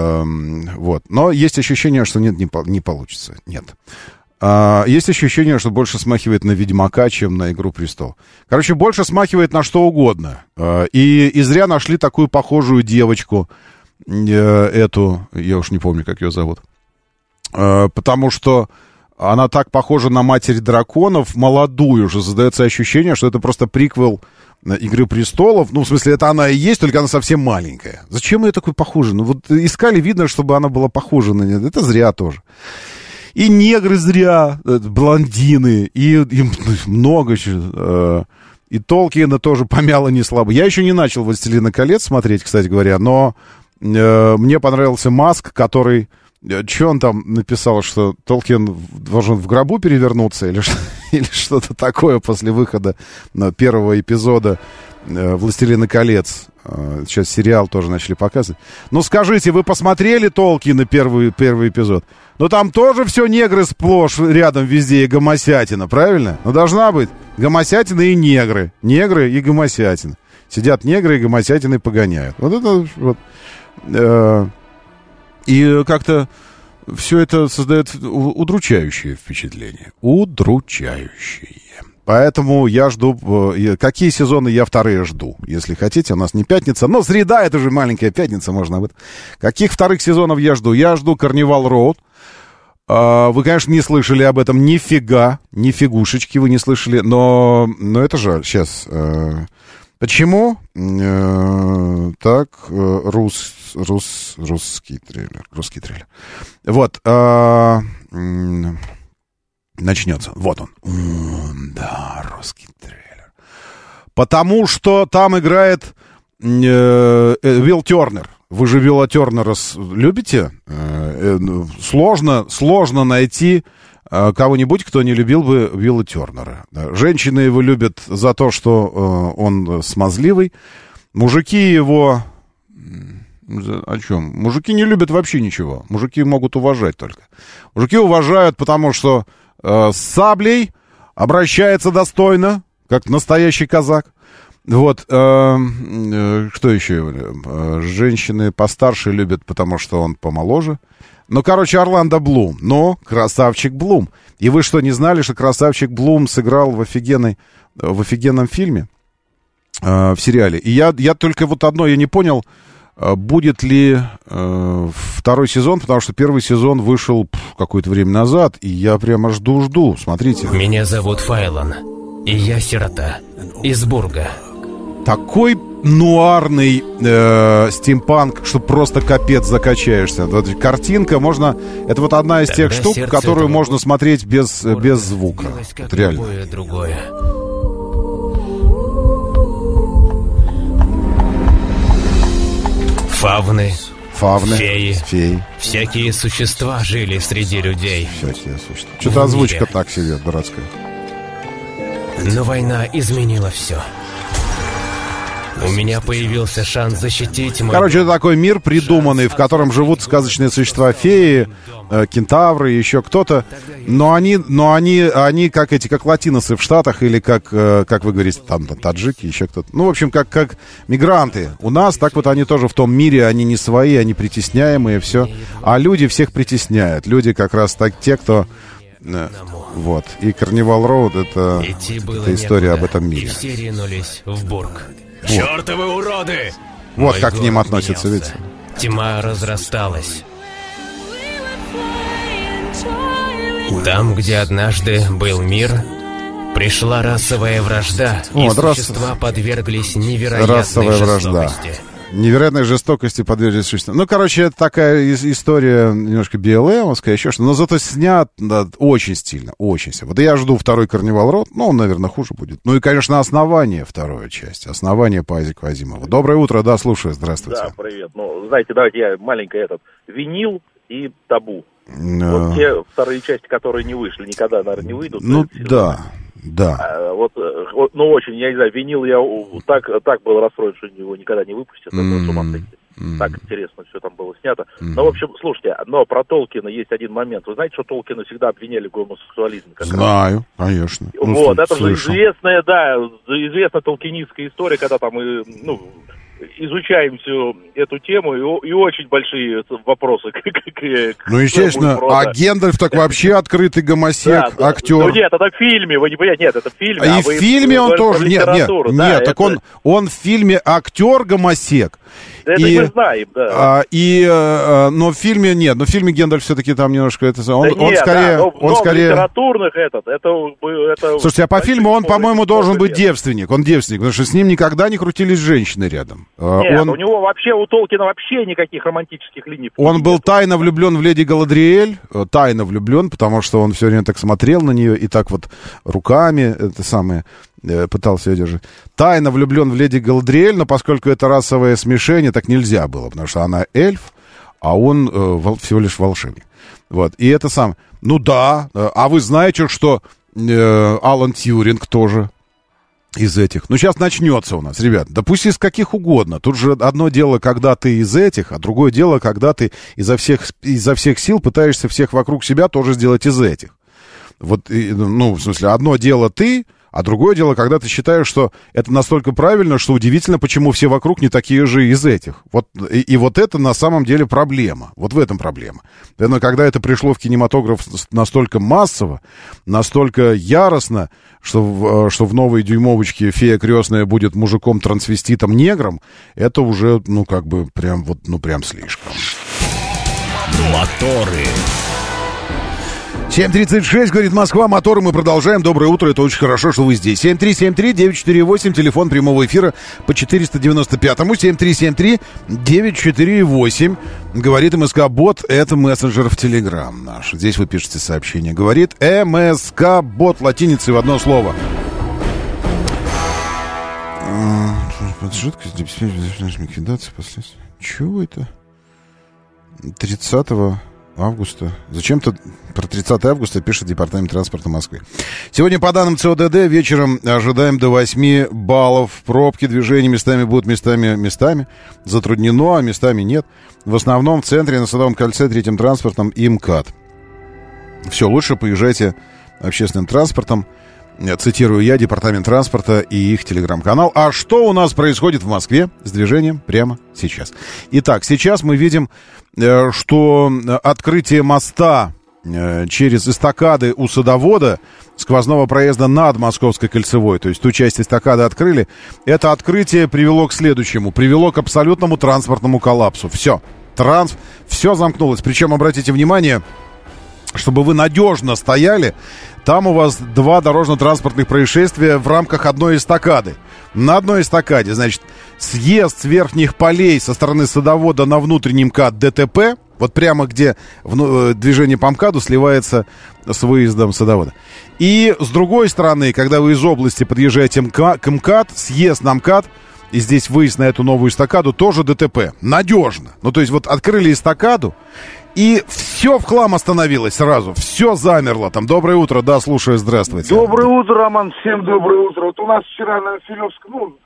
Вот. Но есть ощущение, что нет, не, не получится. Нет. Uh, есть ощущение, что больше смахивает на Ведьмака, чем на Игру престолов. Короче, больше смахивает на что угодно. Uh, и, и зря нашли такую похожую девочку, uh, эту, я уж не помню, как ее зовут. Uh, потому что она так похожа на Матерь драконов, молодую же. Создается ощущение, что это просто приквел Игры престолов. Ну, в смысле, это она и есть, только она совсем маленькая. Зачем ее такой похожа? Ну, вот искали, видно, чтобы она была похожа на нее. Это зря тоже. И негры зря, блондины, и, и много еще. И Толкиена тоже помяло не слабо. Я еще не начал «Властелина колец» смотреть, кстати говоря, но э, мне понравился Маск, который... Что он там написал, что Толкиен должен в гробу перевернуться или, или что-то такое после выхода первого эпизода «Властелина колец». Сейчас сериал тоже начали показывать. Ну, скажите, вы посмотрели Толкиена первый, первый эпизод? Ну, там тоже все негры сплошь рядом везде и гомосятина, правильно? Ну, должна быть гомосятина и негры. Негры и гомосятина. Сидят негры и гомосятины погоняют. Вот это вот... Э, и как-то все это создает удручающее впечатление. Удручающее. Поэтому я жду... Какие сезоны я вторые жду? Если хотите, у нас не пятница, но среда, это же маленькая пятница, можно об этом. Каких вторых сезонов я жду? Я жду Carnival Road. Вы, конечно, не слышали об этом нифига, нифигушечки вы не слышали, но, но это жаль. Сейчас. Почему? Так, рус, рус, русский трейлер. Русский трейлер. Вот. Начнется. Вот он. Да, русский трейлер. Потому что там играет э, Уилл Тернер. Вы же Уилла Тернера любите? Э, э, сложно, сложно найти э, кого-нибудь, кто не любил бы Уилла Тернера. Женщины его любят за то, что э, он смазливый. Мужики его... О чем? Мужики не любят вообще ничего. Мужики могут уважать только. Мужики уважают, потому что с саблей обращается достойно, как настоящий казак. Вот, э, э, что еще? Э, женщины постарше любят, потому что он помоложе. Ну, короче, Орландо Блум. Ну, красавчик Блум. И вы что, не знали, что красавчик Блум сыграл в, офигенной, в офигенном фильме, э, в сериале? И я, я только вот одно, я не понял, будет ли э, второй сезон, потому что первый сезон вышел пф, какое-то время назад, и я прямо жду-жду, смотрите. Меня зовут Файлан, и я сирота из Бурга. Такой нуарный э, стимпанк, что просто капец закачаешься. Вот картинка, можно... Это вот одна из Тогда тех штук, которую можно смотреть без, без звука. Вот реально. Другое. Фавны, Фавны, феи, феи, всякие существа жили среди людей. Всякие существа. Что-то озвучка так себе, дурацкая. Но война изменила все. У меня появился шанс защитить мой... Короче, это такой мир придуманный, в котором живут сказочные существа, феи, э, кентавры, еще кто-то. Но они, но они, они как эти, как латиносы в Штатах, или как, э, как вы говорите, там, таджики, еще кто-то. Ну, в общем, как, как мигранты. У нас, так вот они тоже в том мире, они не свои, они притесняемые, все. А люди всех притесняют. Люди как раз так те, кто... Э, вот. И Карнивал Роуд — это, это история об этом мире. И все ринулись в Бург. Вот. Чёртовы уроды! Вот Мой как к ним город относятся, менялся. ведь. Тьма разрасталась. Там, где однажды был мир, пришла расовая вражда, Вот, и рас... существа подверглись невероятной расовая вражда. жестокости. Невероятной жестокости подверглись существа. Ну, короче, это такая история немножко би эл эм-овская, еще что, но зато снят да, очень стильно, очень стильно. Вот я жду второй Карнивал Роуд, ну, он, наверное, хуже будет. Ну и, конечно, «Основание» вторая часть, «Основание» по Айзеку Азимову. Доброе утро, да, слушаю, здравствуйте. Да, привет. Ну, знаете, давайте я маленький этот, «Винил» и «Табу». No. Вот те вторые части, которые не вышли, никогда, наверное, не выйдут. Ну, да. Да. А, вот, ну, очень, я не знаю, «Винил» я так, так был расстроен, что его никогда не выпустят. Mm-hmm. Это mm-hmm. Так интересно все там было снято. Mm-hmm. Ну, в общем, слушайте, но про Толкина есть один момент. Вы знаете, что Толкина всегда обвиняли в гомосексуализме? Знаю, раз? Конечно. Вот, ну, это слышал. же известная, да, известная толкинистская история, когда там мы, ну... изучаем всю эту тему, и, и очень большие вопросы к, к, к Ну, естественно, а Гендальф так вообще открытый гомосек, да, актер. Ну, нет, это в фильме, вы не понимаете, нет, это в фильме. А, а и вы, в фильме вы, он вы тоже, нет, нет, да, нет, так это... он, он в фильме актер гомосек. Это и, мы знаем, да. А, и, а, но в фильме нет, но в фильме Гендальф все-таки там немножко это... Он, да он нет, скорее... Да, но, он но скорее... литературных этот, это, это... Слушайте, а по фильму он, по-моему, должен быть девственник. Он девственник, потому что с ним никогда не крутились женщины рядом. Нет, он... у него вообще, у Толкина вообще никаких романтических линий. Он был тайно влюблен в леди Галадриэль, тайно влюблен, потому что он все время так смотрел на нее и так вот руками, это самое... пытался ее держать. Тайно влюблен в леди Галадриэль, но поскольку это расовое смешение, так нельзя было, потому что она эльф, а он э, всего лишь волшебник. Вот. И это сам. Ну да, а вы знаете, что э, Алан Тьюринг тоже из этих. Ну, сейчас начнется у нас, ребят. Да пусть из каких угодно. Тут же одно дело, когда ты из этих, а другое дело, когда ты изо всех, изо всех сил пытаешься всех вокруг себя тоже сделать из этих. Вот, ну, в смысле, одно дело ты, а другое дело, когда ты считаешь, что это настолько правильно, что удивительно, почему все вокруг не такие же из этих. Вот, и, и вот это на самом деле проблема. Вот в этом проблема. Но когда это пришло в кинематограф настолько массово, настолько яростно, что в, что в новой дюймовочке фея крестная будет мужиком-трансвеститом-негром, это уже, ну, как бы, прям вот, ну, прям слишком. Моторы. семь тридцать шесть, говорит Москва, моторы, мы продолжаем. Доброе утро, это очень хорошо, что вы здесь. семь три семь три девять четыре восемь, телефон прямого эфира по четыреста девяносто пятому, семь три семь три девять четыре восемь. Говорит МСК-бот, это мессенджер в Телеграм наш. Здесь вы пишете сообщение. Говорит МСК-бот, латиницей в одно слово. Жидкость для обеспечения ликвидации последствий. Чего это? тридцатого августа. Зачем-то про тридцатого августа пишет Департамент транспорта Москвы. Сегодня по данным ЦОДД вечером ожидаем до восьми баллов. Пробки, движения местами будут местами, местами. Затруднено, а местами нет. В основном в центре, на Садовом кольце, третьим транспортом и МКАД. Все, лучше поезжайте общественным транспортом. Цитирую я, Департамент транспорта и их телеграм-канал. А что у нас происходит в Москве с движением прямо сейчас? Итак, сейчас мы видим, что открытие моста через эстакады у Садовода, сквозного проезда над Московской кольцевой, то есть ту часть эстакады открыли, это открытие привело к следующему, привело к абсолютному транспортному коллапсу. Все, транс, все замкнулось. Причем, обратите внимание, чтобы вы надежно стояли, там у вас два дорожно-транспортных происшествия в рамках одной эстакады. На одной эстакаде, значит, съезд с верхних полей со стороны Садовода на внутренний МКАД ДТП, вот прямо где в, движение по МКАДу сливается с выездом Садовода. И с другой стороны, когда вы из области подъезжаете к МКАД, съезд на МКАД, и здесь выезд на эту новую эстакаду, тоже ДТП. Надежно. Ну, то есть вот открыли эстакаду, и все в хлам остановилось сразу. Все замерло. Там доброе утро, да, слушаю, здравствуйте. Доброе утро, Роман, всем доброе утро. Вот у нас вчера на Филевском, ну,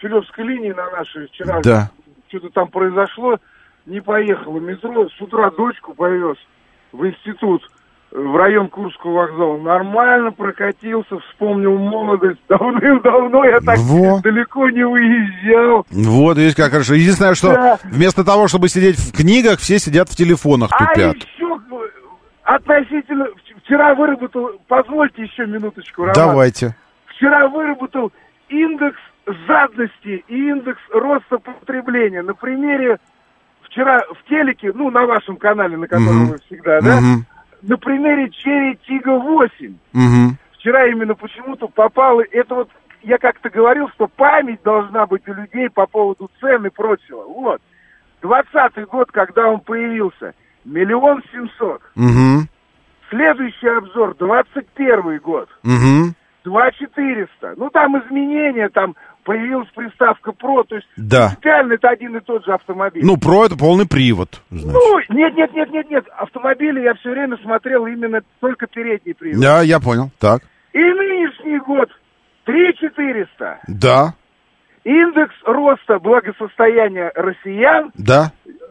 Киселевской линии на нашей вчера. Да. Что-то там произошло, не поехало метро. С утра дочку повез в институт, в район Курского вокзала. Нормально прокатился, вспомнил молодость. Давным-давно я так Во. далеко не выезжал. Вот, видишь, как хорошо. Единственное, что да. вместо того, чтобы сидеть в книгах, все сидят в телефонах, тупят. А еще относительно... Вчера выработал... Позвольте еще минуточку, Роман. Давайте. Вчера выработал индекс жадности и индекс роста потребления. На примере... Вчера в телеке, ну, на вашем канале, на котором mm-hmm. вы всегда, да? Mm-hmm. На примере Cherry Tiggo восемь. Mm-hmm. Вчера именно почему-то попало... Это вот, я как-то говорил, что память должна быть у людей по поводу цен и прочего. Вот. Двадцатый год, когда он появился, миллион семьсот. Mm-hmm. Следующий обзор, двадцать первый год. Mm-hmm. два четыреста. Ну, там изменения, там появилась приставка Pro, то есть да. принципиально это один и тот же автомобиль. Ну, Pro это полный привод. Значит. Ну, нет, нет, нет, нет, нет. Автомобили я все время смотрел именно только передний привод. Да, я понял, так. И нынешний год три четыреста. Да. Индекс роста благосостояния россиян. Да.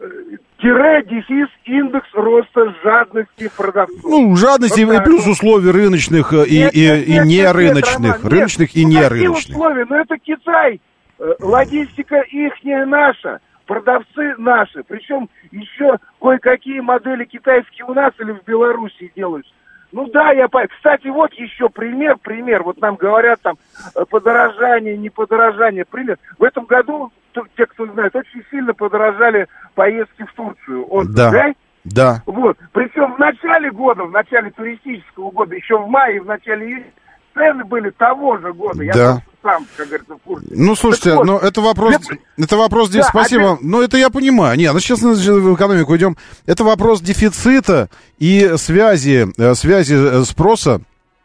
Тире, дефис, индекс роста жадности продавцов. Ну, жадности вот плюс условий рыночных и, нет, и, нет, и нет, нерыночных. Нет, рыночных нет. и ну, нерыночных. Условия? Ну, это Китай. Логистика ихняя наша. Продавцы наши. Причем еще кое-какие модели китайские у нас или в Беларуси делаются. Ну да, я понимаю. Кстати, вот еще пример, пример. Вот нам говорят там подорожание, не подорожание. Пример. В этом году, те, кто знает, очень сильно подорожали поездки в Турцию. Отдых, да. да? Да. Вот. Причем в начале года, в начале туристического года, еще в мае, в начале июня, цены были того же года. Я да. сам, как говорится, в курсе. Ну, слушайте, вот, ну, это вопрос, для... это вопрос, да, спасибо, а ты... ну, это я понимаю. Не, ну, сейчас в экономику идем. Это вопрос дефицита и связи, связи спроса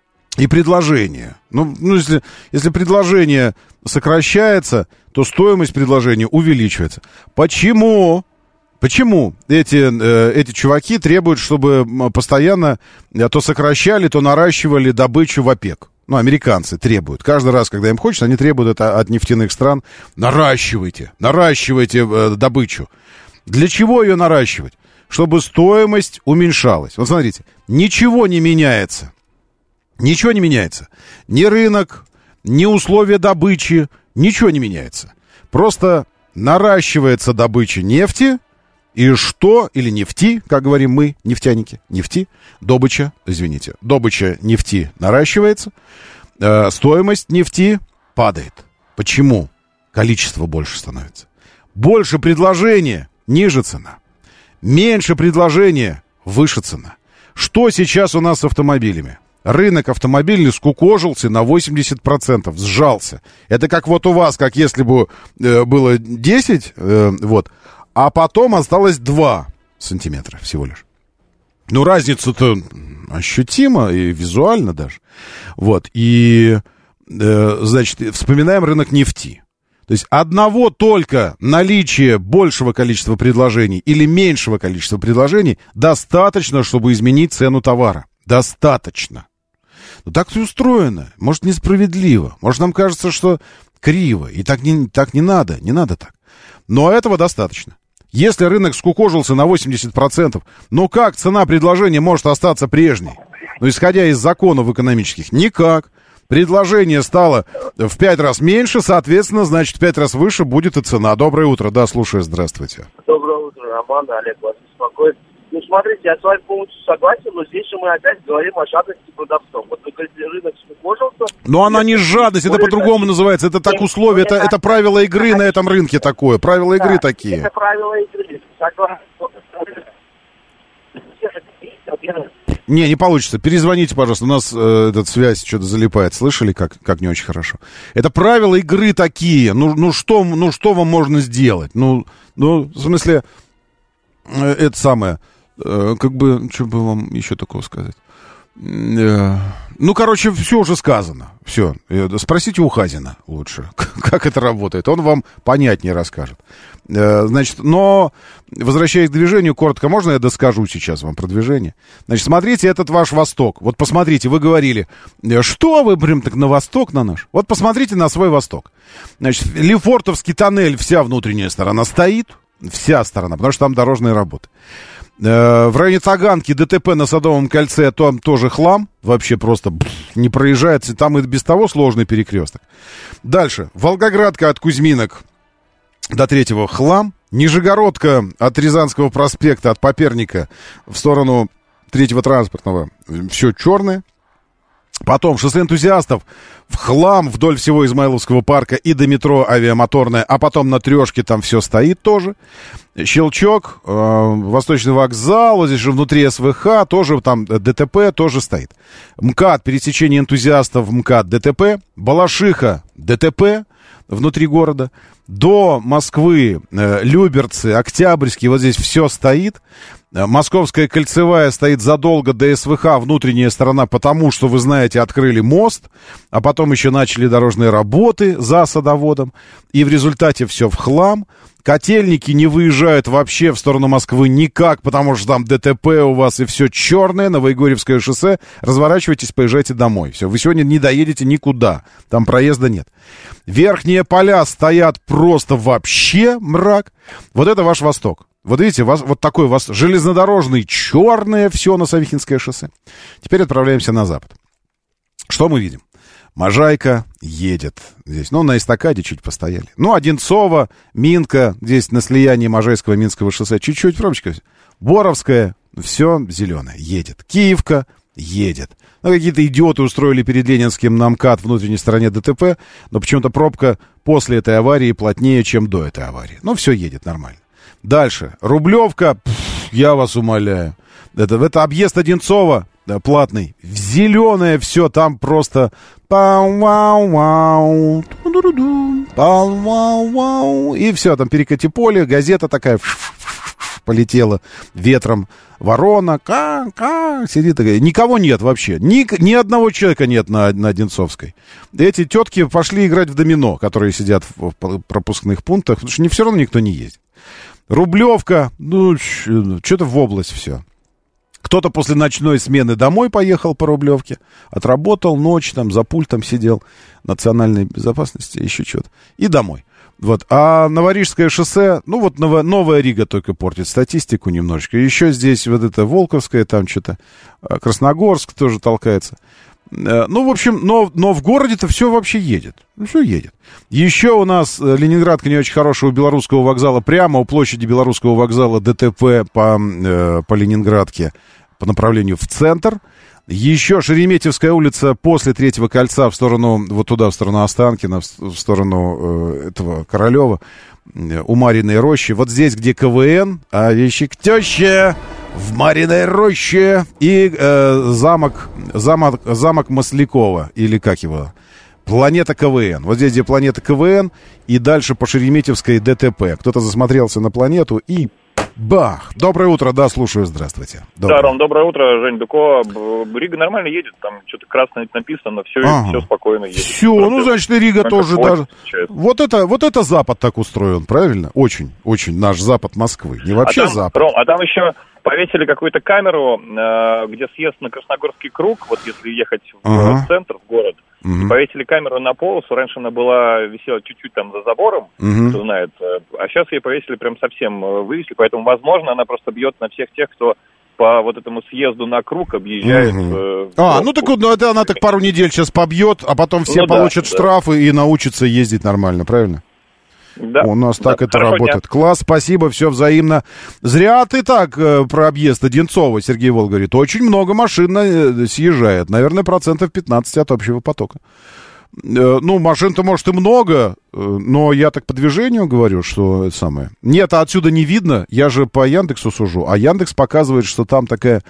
и предложения. Ну, ну если, если предложение сокращается, то стоимость предложения увеличивается. Почему? Почему эти, э, эти чуваки требуют, чтобы постоянно то сокращали, то наращивали добычу в ОПЕК? Ну, американцы требуют. Каждый раз, когда им хочется, они требуют это от нефтяных стран. Наращивайте, наращивайте э, добычу. Для чего ее наращивать? Чтобы стоимость уменьшалась. Вот смотрите, ничего не меняется. Ничего не меняется. Ни рынок, ни условия добычи, ничего не меняется. Просто наращивается добыча нефти. И что, или нефти, как говорим мы, нефтяники, нефти, добыча, извините, добыча нефти наращивается, э, стоимость нефти падает. Почему? Количество больше становится. Больше предложения, ниже цена. Меньше предложения, выше цена. Что сейчас у нас с автомобилями? Рынок автомобильный скукожился на восемьдесят процентов, сжался. Это как вот у вас, как если бы э, было десять, э, вот, а потом осталось два сантиметра всего лишь. Ну, разница-то ощутима и визуально даже. Вот, и, э, значит, вспоминаем рынок нефти. То есть одного только наличия большего количества предложений или меньшего количества предложений достаточно, чтобы изменить цену товара. Достаточно. Но так и устроено. Может, несправедливо. Может, нам кажется, что криво. И так не, так не надо. Не надо так. Но этого достаточно. Если рынок скукожился на восемьдесят процентов, ну как цена предложения может остаться прежней? Ну, исходя из законов экономических, никак. Предложение стало в пять раз меньше, соответственно, значит, в пять раз выше будет и цена. Доброе утро. Да, слушаю, здравствуйте. Доброе утро, Роман, Олег вас беспокоит. Ну, смотрите, я с вами полностью согласен, но здесь же мы опять говорим о жадности продавцов. Вот вы говорите, рынок скукожился. Но она не жадность, это по-другому называется. Это так условия, это, это правила игры на этом рынке такое. Правила игры такие. Это правила игры. Согласен. Не, не получится. Перезвоните, пожалуйста. У нас э, эта связь что-то залипает. Слышали, как, как не очень хорошо? Это правила игры такие. Ну, ну, что, ну что вам можно сделать? Ну, ну в смысле, э, это самое... Как бы, что бы вам еще такого сказать? Ну, короче, все уже сказано. Все. Спросите у Хазина лучше, как это работает. Он вам понятнее расскажет. Значит, но, возвращаясь к движению, коротко, можно я доскажу сейчас вам про движение? Значит, смотрите, этот ваш Восток. Вот посмотрите, вы говорили, что вы прям так на Восток на наш? Вот посмотрите на свой Восток. Значит, Лефортовский тоннель, вся внутренняя сторона стоит. Вся сторона, потому что там дорожные работы. В районе Таганки ДТП на Садовом кольце, там тоже хлам. Вообще просто пфф, не проезжается. Там и без того сложный перекресток. Дальше. Волгоградка от Кузьминок до Третьего хлам. Нижегородка от Рязанского проспекта, от Поперника в сторону Третьего транспортного. Все черное. Потом шоссе энтузиастов в хлам вдоль всего Измайловского парка и до метро Авиамоторная, а потом на Трешке там все стоит тоже. Щелчок, э, Восточный вокзал, вот здесь же внутри СВХ, тоже там ДТП тоже стоит. МКАД, пересечение энтузиастов, МКАД, ДТП. Балашиха, ДТП внутри города. До Москвы, э, Люберцы, Октябрьский, вот здесь все стоит. Московская кольцевая стоит задолго до СВХ, внутренняя сторона, потому что, вы знаете, открыли мост, а потом еще начали дорожные работы за садоводом, и в результате все в хлам. Котельники не выезжают вообще в сторону Москвы никак, потому что там ДТП у вас и все черное, Новоегорьевское шоссе. Разворачивайтесь, поезжайте домой. Все, вы сегодня не доедете никуда, там проезда нет. Верхние поля стоят просто вообще мрак. Вот это ваш Восток. Вот видите, вот такой у вас железнодорожный, черное все на Савихинское шоссе. Теперь отправляемся на запад. Что мы видим? Можайка едет здесь. Ну, на эстакаде чуть постояли. Ну, Одинцово, Минка, здесь на слиянии Можайского и Минского шоссе. Чуть-чуть пробочка. Боровская, все зеленое, едет. Киевка едет. Ну, какие-то идиоты устроили перед Ленинским на МКАД в внутренней стороне ДТП, но почему-то пробка после этой аварии плотнее, чем до этой аварии. Ну, все едет нормально. Дальше. Рублевка, пфф, я вас умоляю. Это, это объезд Одинцова, да, платный. В зеленое все, там просто... И все, там перекати поле, газета такая полетела ветром. Ворона, ка-ка, сидит такая. Никого нет вообще. Ни, ни одного человека нет на, на Одинцовской. Эти тетки пошли играть в домино, которые сидят в пропускных пунктах, потому что не все равно никто не ездит. Рублевка, ну, что-то в область все. Кто-то после ночной смены домой поехал по Рублевке, отработал ночь, там, за пультом сидел, национальной безопасности, еще что-то, и домой. Вот. А Новорижское шоссе, ну, вот Новая, Новая Рига только портит статистику немножечко. Еще здесь вот это Волковское, там что-то, Красногорск тоже толкается. Ну, в общем, но, но в городе-то все вообще едет. Все едет. Еще у нас Ленинградка не очень хорошая у Белорусского вокзала. Прямо у площади Белорусского вокзала ДТП по, э, по Ленинградке по направлению в центр. Еще Шереметьевская улица после Третьего кольца в сторону, вот туда, в сторону Останкина, в, в сторону э, этого Королева, э, у Мариной рощи. Вот здесь, где КВН, а вещи к теще... В Мариной роще и э, замок, замок, замок Маслякова, или как его, Планета КВН. Вот здесь, где Планета КВН, и дальше по Шереметьевской ДТП. Кто-то засмотрелся на планету и бах! Доброе утро, да, слушаю, здравствуйте. Доброе. Да, Ром, доброе утро, Жень Дукова. Рига нормально едет, там что-то красное написано, все, ага. все спокойно едет. Все, просто ну, значит, и Рига тоже даже... Вот это, вот это Запад так устроен, правильно? Очень, очень наш Запад Москвы, не вообще а там, Запад. Ром, а там еще... Повесили какую-то камеру, э, где съезд на Красногорский круг, вот если ехать в ага. центр, в город, угу. и повесили камеру на полосу. Раньше она была, висела чуть-чуть там за забором, угу. кто знает, а сейчас ее повесили прям совсем, вывесили, поэтому, возможно, она просто бьет на всех тех, кто по вот этому съезду на круг объезжает. Угу. Э, а, ну так ну, это она так пару недель сейчас побьет, а потом все ну, получат да, штрафы да. и научатся ездить нормально, правильно? Да. У нас да. так это Хорошо работает. дня. Класс, спасибо, все взаимно. Зря ты так э, про объезд Одинцова, Сергей Волк говорит. Очень много машин э, съезжает. Наверное, процентов пятнадцать от общего потока. Э, ну, машин-то, может, и много, э, но я так по движению говорю, что это самое. Нет, а отсюда не видно. Я же по Яндексу сужу. А Яндекс показывает, что там такая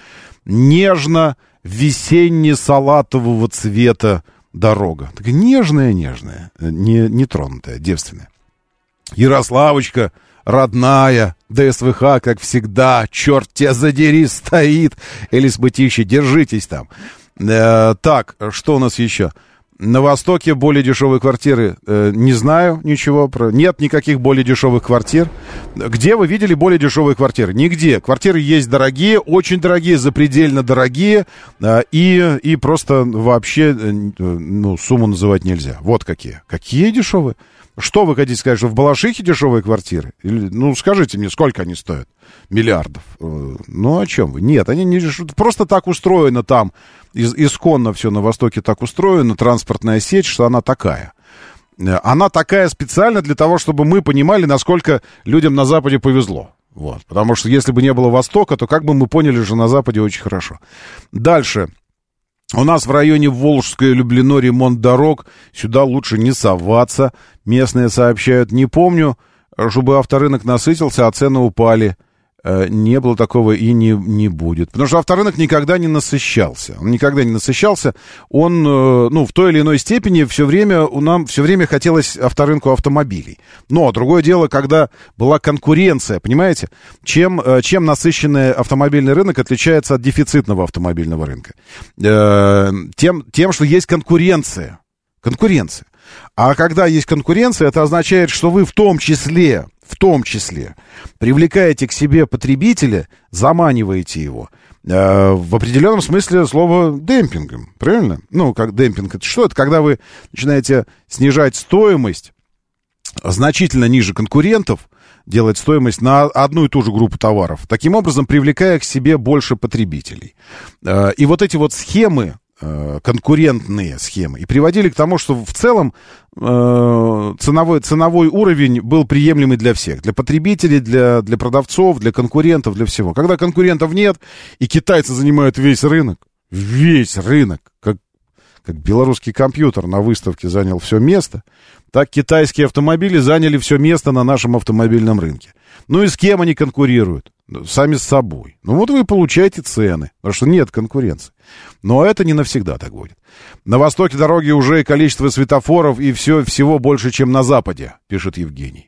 нежно-весенне-салатового цвета дорога. Такая нежная-нежная, не, не тронутая, девственная. Ярославочка родная, ДСВХ, как всегда, черт тебя задери, стоит. Элис Мытищи, держитесь там. Э, так, что у нас еще? На Востоке более дешевые квартиры, э, не знаю ничего про... Нет никаких более дешевых квартир. Где вы видели более дешевые квартиры? Нигде. Квартиры есть дорогие, очень дорогие, запредельно дорогие. Э, и, и просто вообще, э, ну, сумму называть нельзя. Вот какие. Какие дешевые? Что вы хотите сказать, что в Балашихе дешевые квартиры? Или, ну, скажите мне, сколько они стоят? Миллиардов. Э, ну, о чем вы? Нет, они не... Просто так устроено там. Из, исконно все на Востоке так устроено, транспортная сеть, что она такая. Она такая специально для того, чтобы мы понимали, насколько людям на Западе повезло. Вот. Потому что если бы не было Востока, то как бы мы поняли, что на Западе очень хорошо. Дальше. У нас в районе Волжское Люблино ремонт дорог. Сюда лучше не соваться. Местные сообщают. Не помню, чтобы авторынок насытился, а цены упали. Не было такого и не, не будет. Потому что авторынок никогда не насыщался. Он никогда не насыщался. Он, ну, в той или иной степени все время, нам все время хотелось авторынку автомобилей. Но другое дело, когда была конкуренция, понимаете? Чем, чем насыщенный автомобильный рынок отличается от дефицитного автомобильного рынка? Тем, тем, что есть конкуренция. Конкуренция. А когда есть конкуренция, это означает, что вы в том числе... в том числе, привлекаете к себе потребителя, заманиваете его э, в определенном смысле слова демпингом, правильно? Ну, как демпинг, это что? Это когда вы начинаете снижать стоимость значительно ниже конкурентов, делать стоимость на одну и ту же группу товаров, таким образом привлекая к себе больше потребителей. Э, и вот эти вот схемы, конкурентные схемы, и приводили к тому, что в целом э, ценовой, ценовой уровень был приемлемый для всех, для потребителей, для, для продавцов, для конкурентов, для всего. Когда конкурентов нет, и китайцы занимают весь рынок, весь рынок, как, как белорусский компьютер на выставке занял все место, так китайские автомобили заняли все место на нашем автомобильном рынке. Ну и с кем они конкурируют? Сами с собой. Ну вот вы получаете цены, потому что нет конкуренции. Но это не навсегда так будет. На Востоке дороги уже и количество светофоров, и все, всего больше, чем на Западе, пишет Евгений.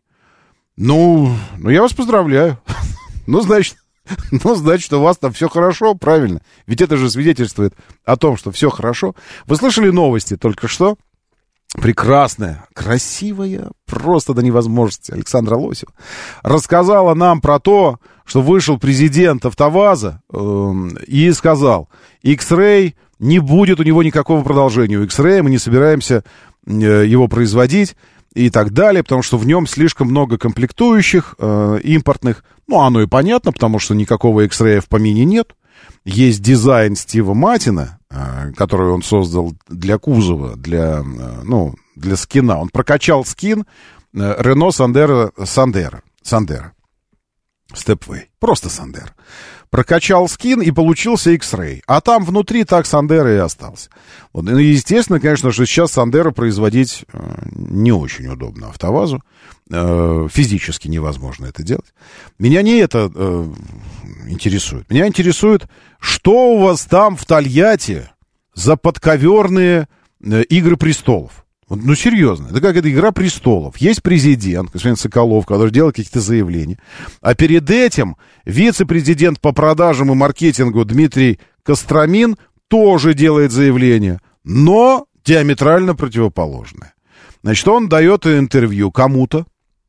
Ну, ну я вас поздравляю. Ну, значит, ну, значит, у вас там все хорошо, правильно. Ведь это же свидетельствует о том, что все хорошо. Вы слышали новости только что? Прекрасная, красивая, просто до невозможности Александра Лосева рассказала нам про то, что вышел президент АвтоВАЗа э, и сказал, X-Ray не будет у него никакого продолжения. У X-Ray мы не собираемся э, его производить и так далее, потому что в нем слишком много комплектующих, э, импортных. Ну, оно и понятно, потому что никакого X-Ray в помине нет. Есть дизайн Стива Матина, который он создал для кузова, для, ну, для скина. Он прокачал скин Renault Sandero, Sandero, Sandero, Stepway, просто Sandero. Прокачал скин и получился X-Ray. А там внутри так Sandero и остался. Вот. И естественно, конечно, что сейчас Sandero производить не очень удобно АвтоВАЗу. Физически невозможно это делать. Меня не это э, интересует. Меня интересует, что у вас там в Тольятти за подковерные э, игры престолов. Вот, ну, серьезно. Это как это игра престолов. Есть президент, господин Соколов, который делает какие-то заявления. А перед этим вице-президент по продажам и маркетингу Дмитрий Костромин тоже делает заявление, но диаметрально противоположное. Значит, он дает интервью кому-то.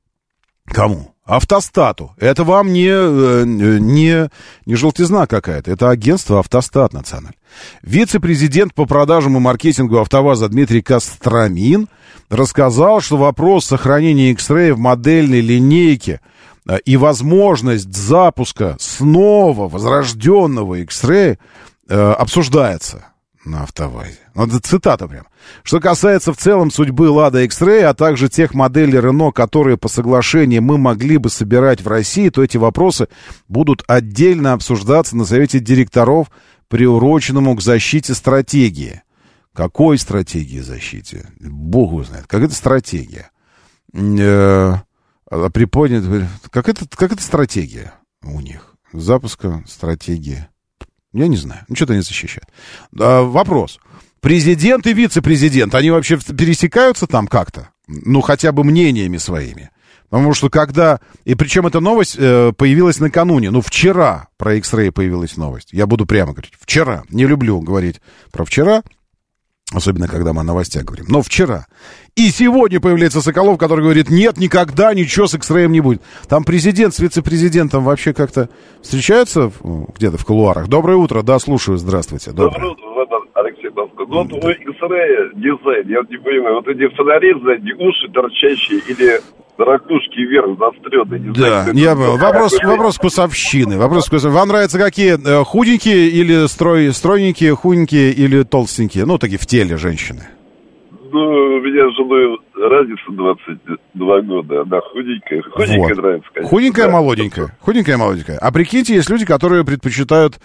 Кому? Автостату. Это вам не, не, не желтизна какая-то. Это агентство Автостат национальное. Вице-президент по продажам и маркетингу АвтоВАЗа Дмитрий Костромин рассказал, что вопрос сохранения X-Ray в модельной линейке и возможность запуска снова возрожденного X-Ray обсуждается на АвтоВАЗе. Это цитата прям. Что касается в целом судьбы Lada X-Ray, а также тех моделей Renault, которые по соглашению мы могли бы собирать в России, то эти вопросы будут отдельно обсуждаться на совете директоров, приуроченному к защите стратегии. Какой стратегии защите? Бог его знает. Как это стратегия? Э-э- приподнят... Как это, как это стратегия у них? Запуска стратегии. Я не знаю. Ну, что-то они защищают. А, вопрос. Президент и вице-президент, они вообще пересекаются там как-то? Ну, хотя бы мнениями своими. Потому что когда... И причем эта новость э, появилась накануне. Ну, вчера про X-Ray появилась новость. Я буду прямо говорить. Вчера. Не люблю говорить про вчера. Особенно, когда мы о новостях говорим. Но вчера. И сегодня появляется Соколов, который говорит, нет, никогда ничего с X-Ray не будет. Там президент с вице-президентом вообще как-то встречаются где-то в кулуарах. Доброе утро. Да, слушаю. Здравствуйте. Доброе утро, Алексей Москва. Ну, вот у X-Ray дизайн, я не понимаю, вот эти фонари сзади, уши торчащие или... ракушки вверх заостренные. Да, я понял. Вопрос, вопрос вкусовщины. Вопрос вкусовщины. Вам нравятся какие? Худенькие или строй, стройненькие, худенькие или толстенькие? Ну, такие в теле женщины. Ну, у меня с женой разница двадцать два года. Она худенькая. Худенькая вот. Нравится, конечно. Худенькая, да. молоденькая. Худенькая, молоденькая. А прикиньте, есть люди, которые предпочитают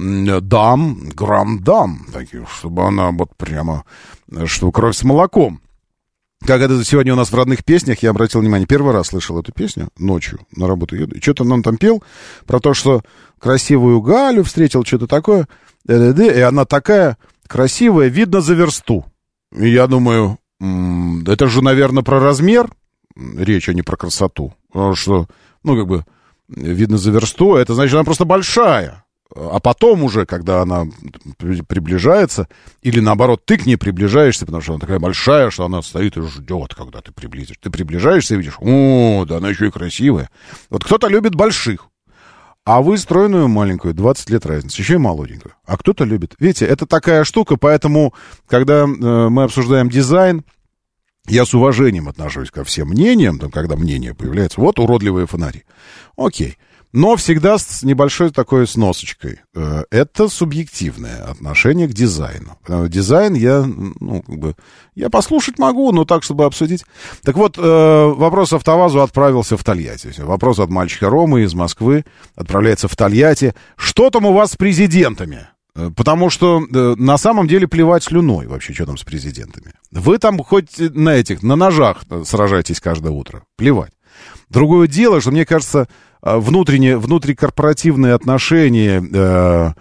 дам, грамм-дам. Такие, чтобы она вот прямо, что кровь с молоком. Как это сегодня у нас в родных песнях, я обратил внимание, первый раз слышал эту песню ночью на работу еду. И что-то он там пел про то, что красивую Галю встретил, что-то такое. И она такая красивая, видно за версту. И я думаю, это же, наверное, про размер речь, а не про красоту. Потому что, ну, как бы, видно за версту, это значит, она просто большая. А потом уже, когда она приближается, или наоборот, ты к ней приближаешься, потому что она такая большая, что она стоит и ждет, когда ты приблизишь. Ты приближаешься и видишь, о, да она еще и красивая. Вот кто-то любит больших, а вы стройную маленькую, двадцать лет разницы, еще и молоденькую. А кто-то любит. Видите, это такая штука, поэтому, когда э, мы обсуждаем дизайн, я с уважением отношусь ко всем мнениям, там, когда мнение появляется. Вот уродливые фонари. Окей. Но всегда с небольшой такой сносочкой. Это субъективное отношение к дизайну. Дизайн я, ну, как бы, я послушать могу, но так, чтобы обсудить. Так вот, вопрос АвтоВАЗу отправился в Тольятти. Вопрос от мальчика Ромы из Москвы отправляется в Тольятти. Что там у вас с президентами? Потому что на самом деле плевать слюной вообще, что там с президентами. Вы там хоть на этих, на ножах сражаетесь каждое утро. Плевать. Другое дело, что, мне кажется, внутренние, внутрикорпоративные отношения, э,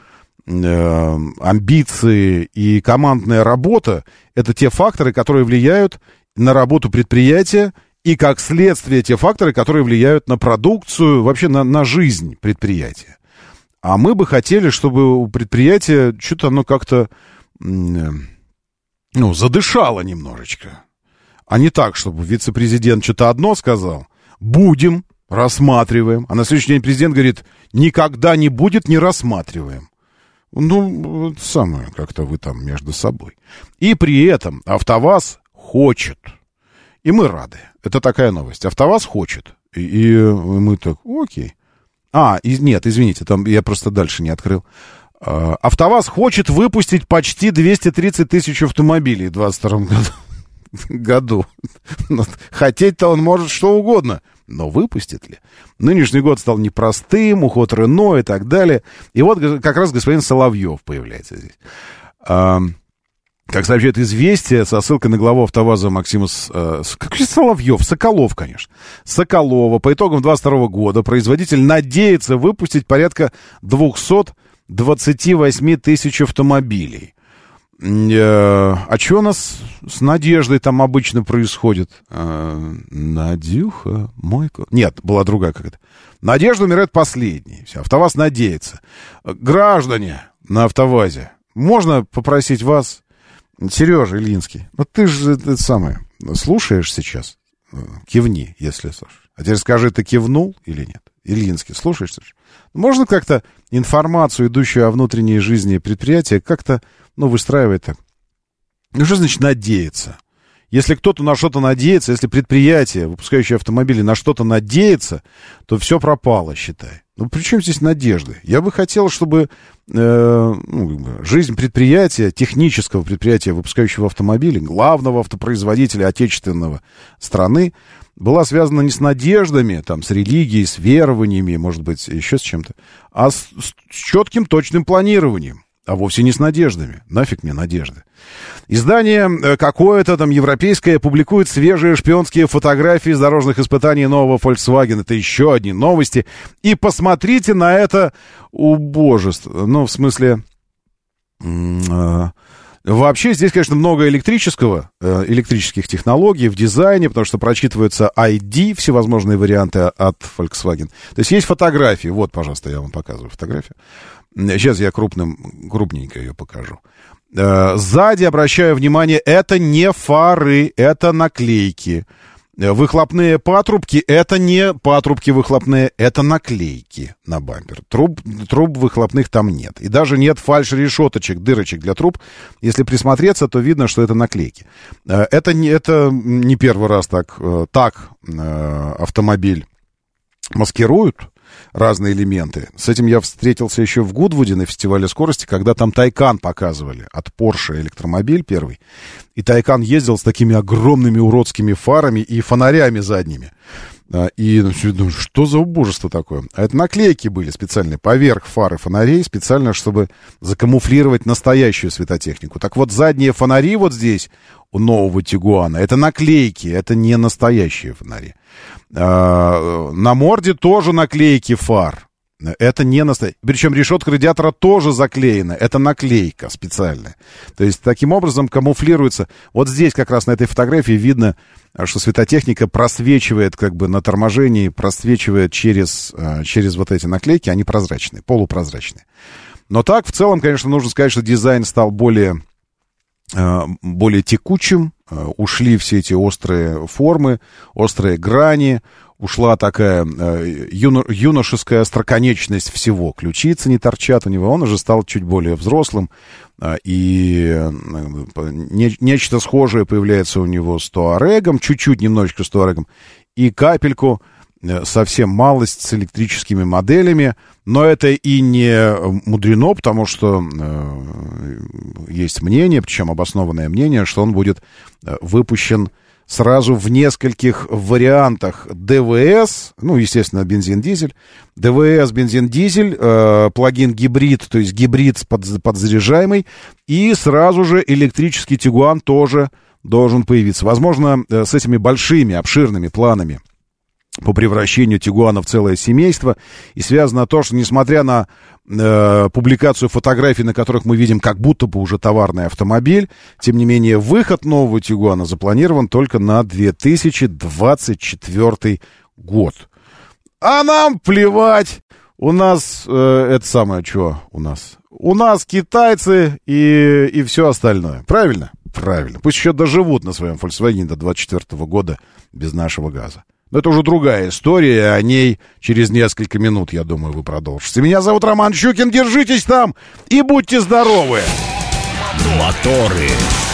э, амбиции и командная работа — это те факторы, которые влияют на работу предприятия, и, как следствие, те факторы, которые влияют на продукцию, вообще на, на жизнь предприятия. А мы бы хотели, чтобы у предприятия что-то оно как-то, э, ну, задышало немножечко. А не так, чтобы вице-президент что-то одно сказал. Будем, рассматриваем. А на следующий день президент говорит, никогда не будет, не рассматриваем. Ну, это самое, как-то вы там между собой. И при этом АвтоВАЗ хочет. И мы рады. Это такая новость. АвтоВАЗ хочет. И, и мы так, окей. А, и, нет, извините, там я просто дальше не открыл. А, АвтоВАЗ хочет выпустить почти двести тридцать тысяч автомобилей в двадцать втором году. году. Хотеть-то он может что угодно, но выпустит ли? Нынешний год стал непростым, уход Рено и так далее. И вот как раз господин Соловьев появляется здесь. А, как сообщает «Известия», со ссылкой на главу АвтоВАЗа Максима... А, как же Соловьев? Соколов, конечно. Соколова. По итогам двадцать второго года производитель надеется выпустить порядка двести двадцать восемь тысяч автомобилей. А что у нас с Надеждой там обычно происходит? А, Надюха, мой... Нет, была другая какая-то. Надежда умирает последней. Все, АвтоВАЗ надеется. Граждане на АвтоВАЗе, можно попросить вас, Сережа Ильинский, ну ты же это самое, слушаешь сейчас? Кивни, если слушаешь. А теперь скажи, ты кивнул или нет? Ильинский, слушаешь? слушаешь? Можно как-то информацию, идущую о внутренней жизни предприятия, как-то, ну, выстраивать так? Ну, что значит надеяться? Если кто-то на что-то надеется, если предприятие, выпускающее автомобили, на что-то надеется, то все пропало, считай. Ну, при чем здесь надежды? Я бы хотел, чтобы э, ну, жизнь предприятия, технического предприятия, выпускающего автомобили, главного автопроизводителя отечественного страны, была связана не с надеждами, там, с религией, с верованиями, может быть, еще с чем-то, а с, с четким, точным планированием, а вовсе не с надеждами. Нафиг мне надежды. Издание какое-то там европейское публикует свежие шпионские фотографии с дорожных испытаний нового Volkswagen. Это еще одни новости. И посмотрите на это убожество. Ну, в смысле... Вообще здесь, конечно, много электрического, электрических технологий в дизайне, потому что прочитываются ай ди, всевозможные варианты от Volkswagen. То есть есть фотографии. Вот, пожалуйста, я вам показываю фотографию. Сейчас я крупным, крупненько ее покажу. Сзади, обращаю внимание, это не фары, это наклейки. Выхлопные патрубки — это не патрубки выхлопные, это наклейки на бампер. Труб, труб выхлопных там нет. И даже нет фальш-решеточек, дырочек для труб. Если присмотреться, то видно, что это наклейки. Это не, это не первый раз так, так автомобиль маскируют, разные элементы. С этим я встретился еще в Гудвуде на фестивале скорости, когда там Тайкан показывали от Porsche электромобиль первый. И Тайкан ездил с такими огромными уродскими фарами и фонарями задними. И ну, что за убожество такое? А это наклейки были специальные поверх фар и фонарей, специально, чтобы закамуфлировать настоящую светотехнику. Так вот, задние фонари вот здесь у нового Тигуана — это наклейки, это не настоящие фонари. А, на морде тоже наклейки фар. Это не настоящий. Причем решетка радиатора тоже заклеена. Это наклейка специальная. То есть таким образом камуфлируется. Вот здесь как раз на этой фотографии видно, что светотехника просвечивает как бы на торможении, просвечивает через, через вот эти наклейки. Они прозрачные, полупрозрачные. Но так, в целом, конечно, нужно сказать, что дизайн стал более, более текучим. Ушли все эти острые формы, острые грани. Ушла такая э, юно, юношеская остроконечность всего. Ключицы не торчат у него. Он уже стал чуть более взрослым. Э, и э, не, нечто схожее появляется у него с Туарегом. Чуть-чуть, немножечко с Туарегом. И капельку, э, совсем малость с электрическими моделями. Но это и не мудрено, потому что э, есть мнение, причем обоснованное мнение, что он будет э, выпущен сразу в нескольких вариантах ДВС, ну, естественно, бензин-дизель, ДВС, бензин-дизель, э, плагин-гибрид, то есть гибрид под, подзаряжаемый, и сразу же электрический Тигуан тоже должен появиться. Возможно, э, с этими большими, обширными планами по превращению Тигуана в целое семейство, и связано то, что, несмотря на э, публикацию фотографий, на которых мы видим как будто бы уже товарный автомобиль, тем не менее, выход нового Тигуана запланирован только на две тысячи двадцать четвёртый год. А нам плевать! У нас, э, это самое, что у нас? У нас китайцы и, и все остальное. Правильно? Правильно. Пусть еще доживут на своем Volkswagen до двадцать четвёртого года без нашего газа. Но это уже другая история, и о ней через несколько минут, я думаю, вы продолжите. Меня зовут Роман Щукин, держитесь там и будьте здоровы! Моторы.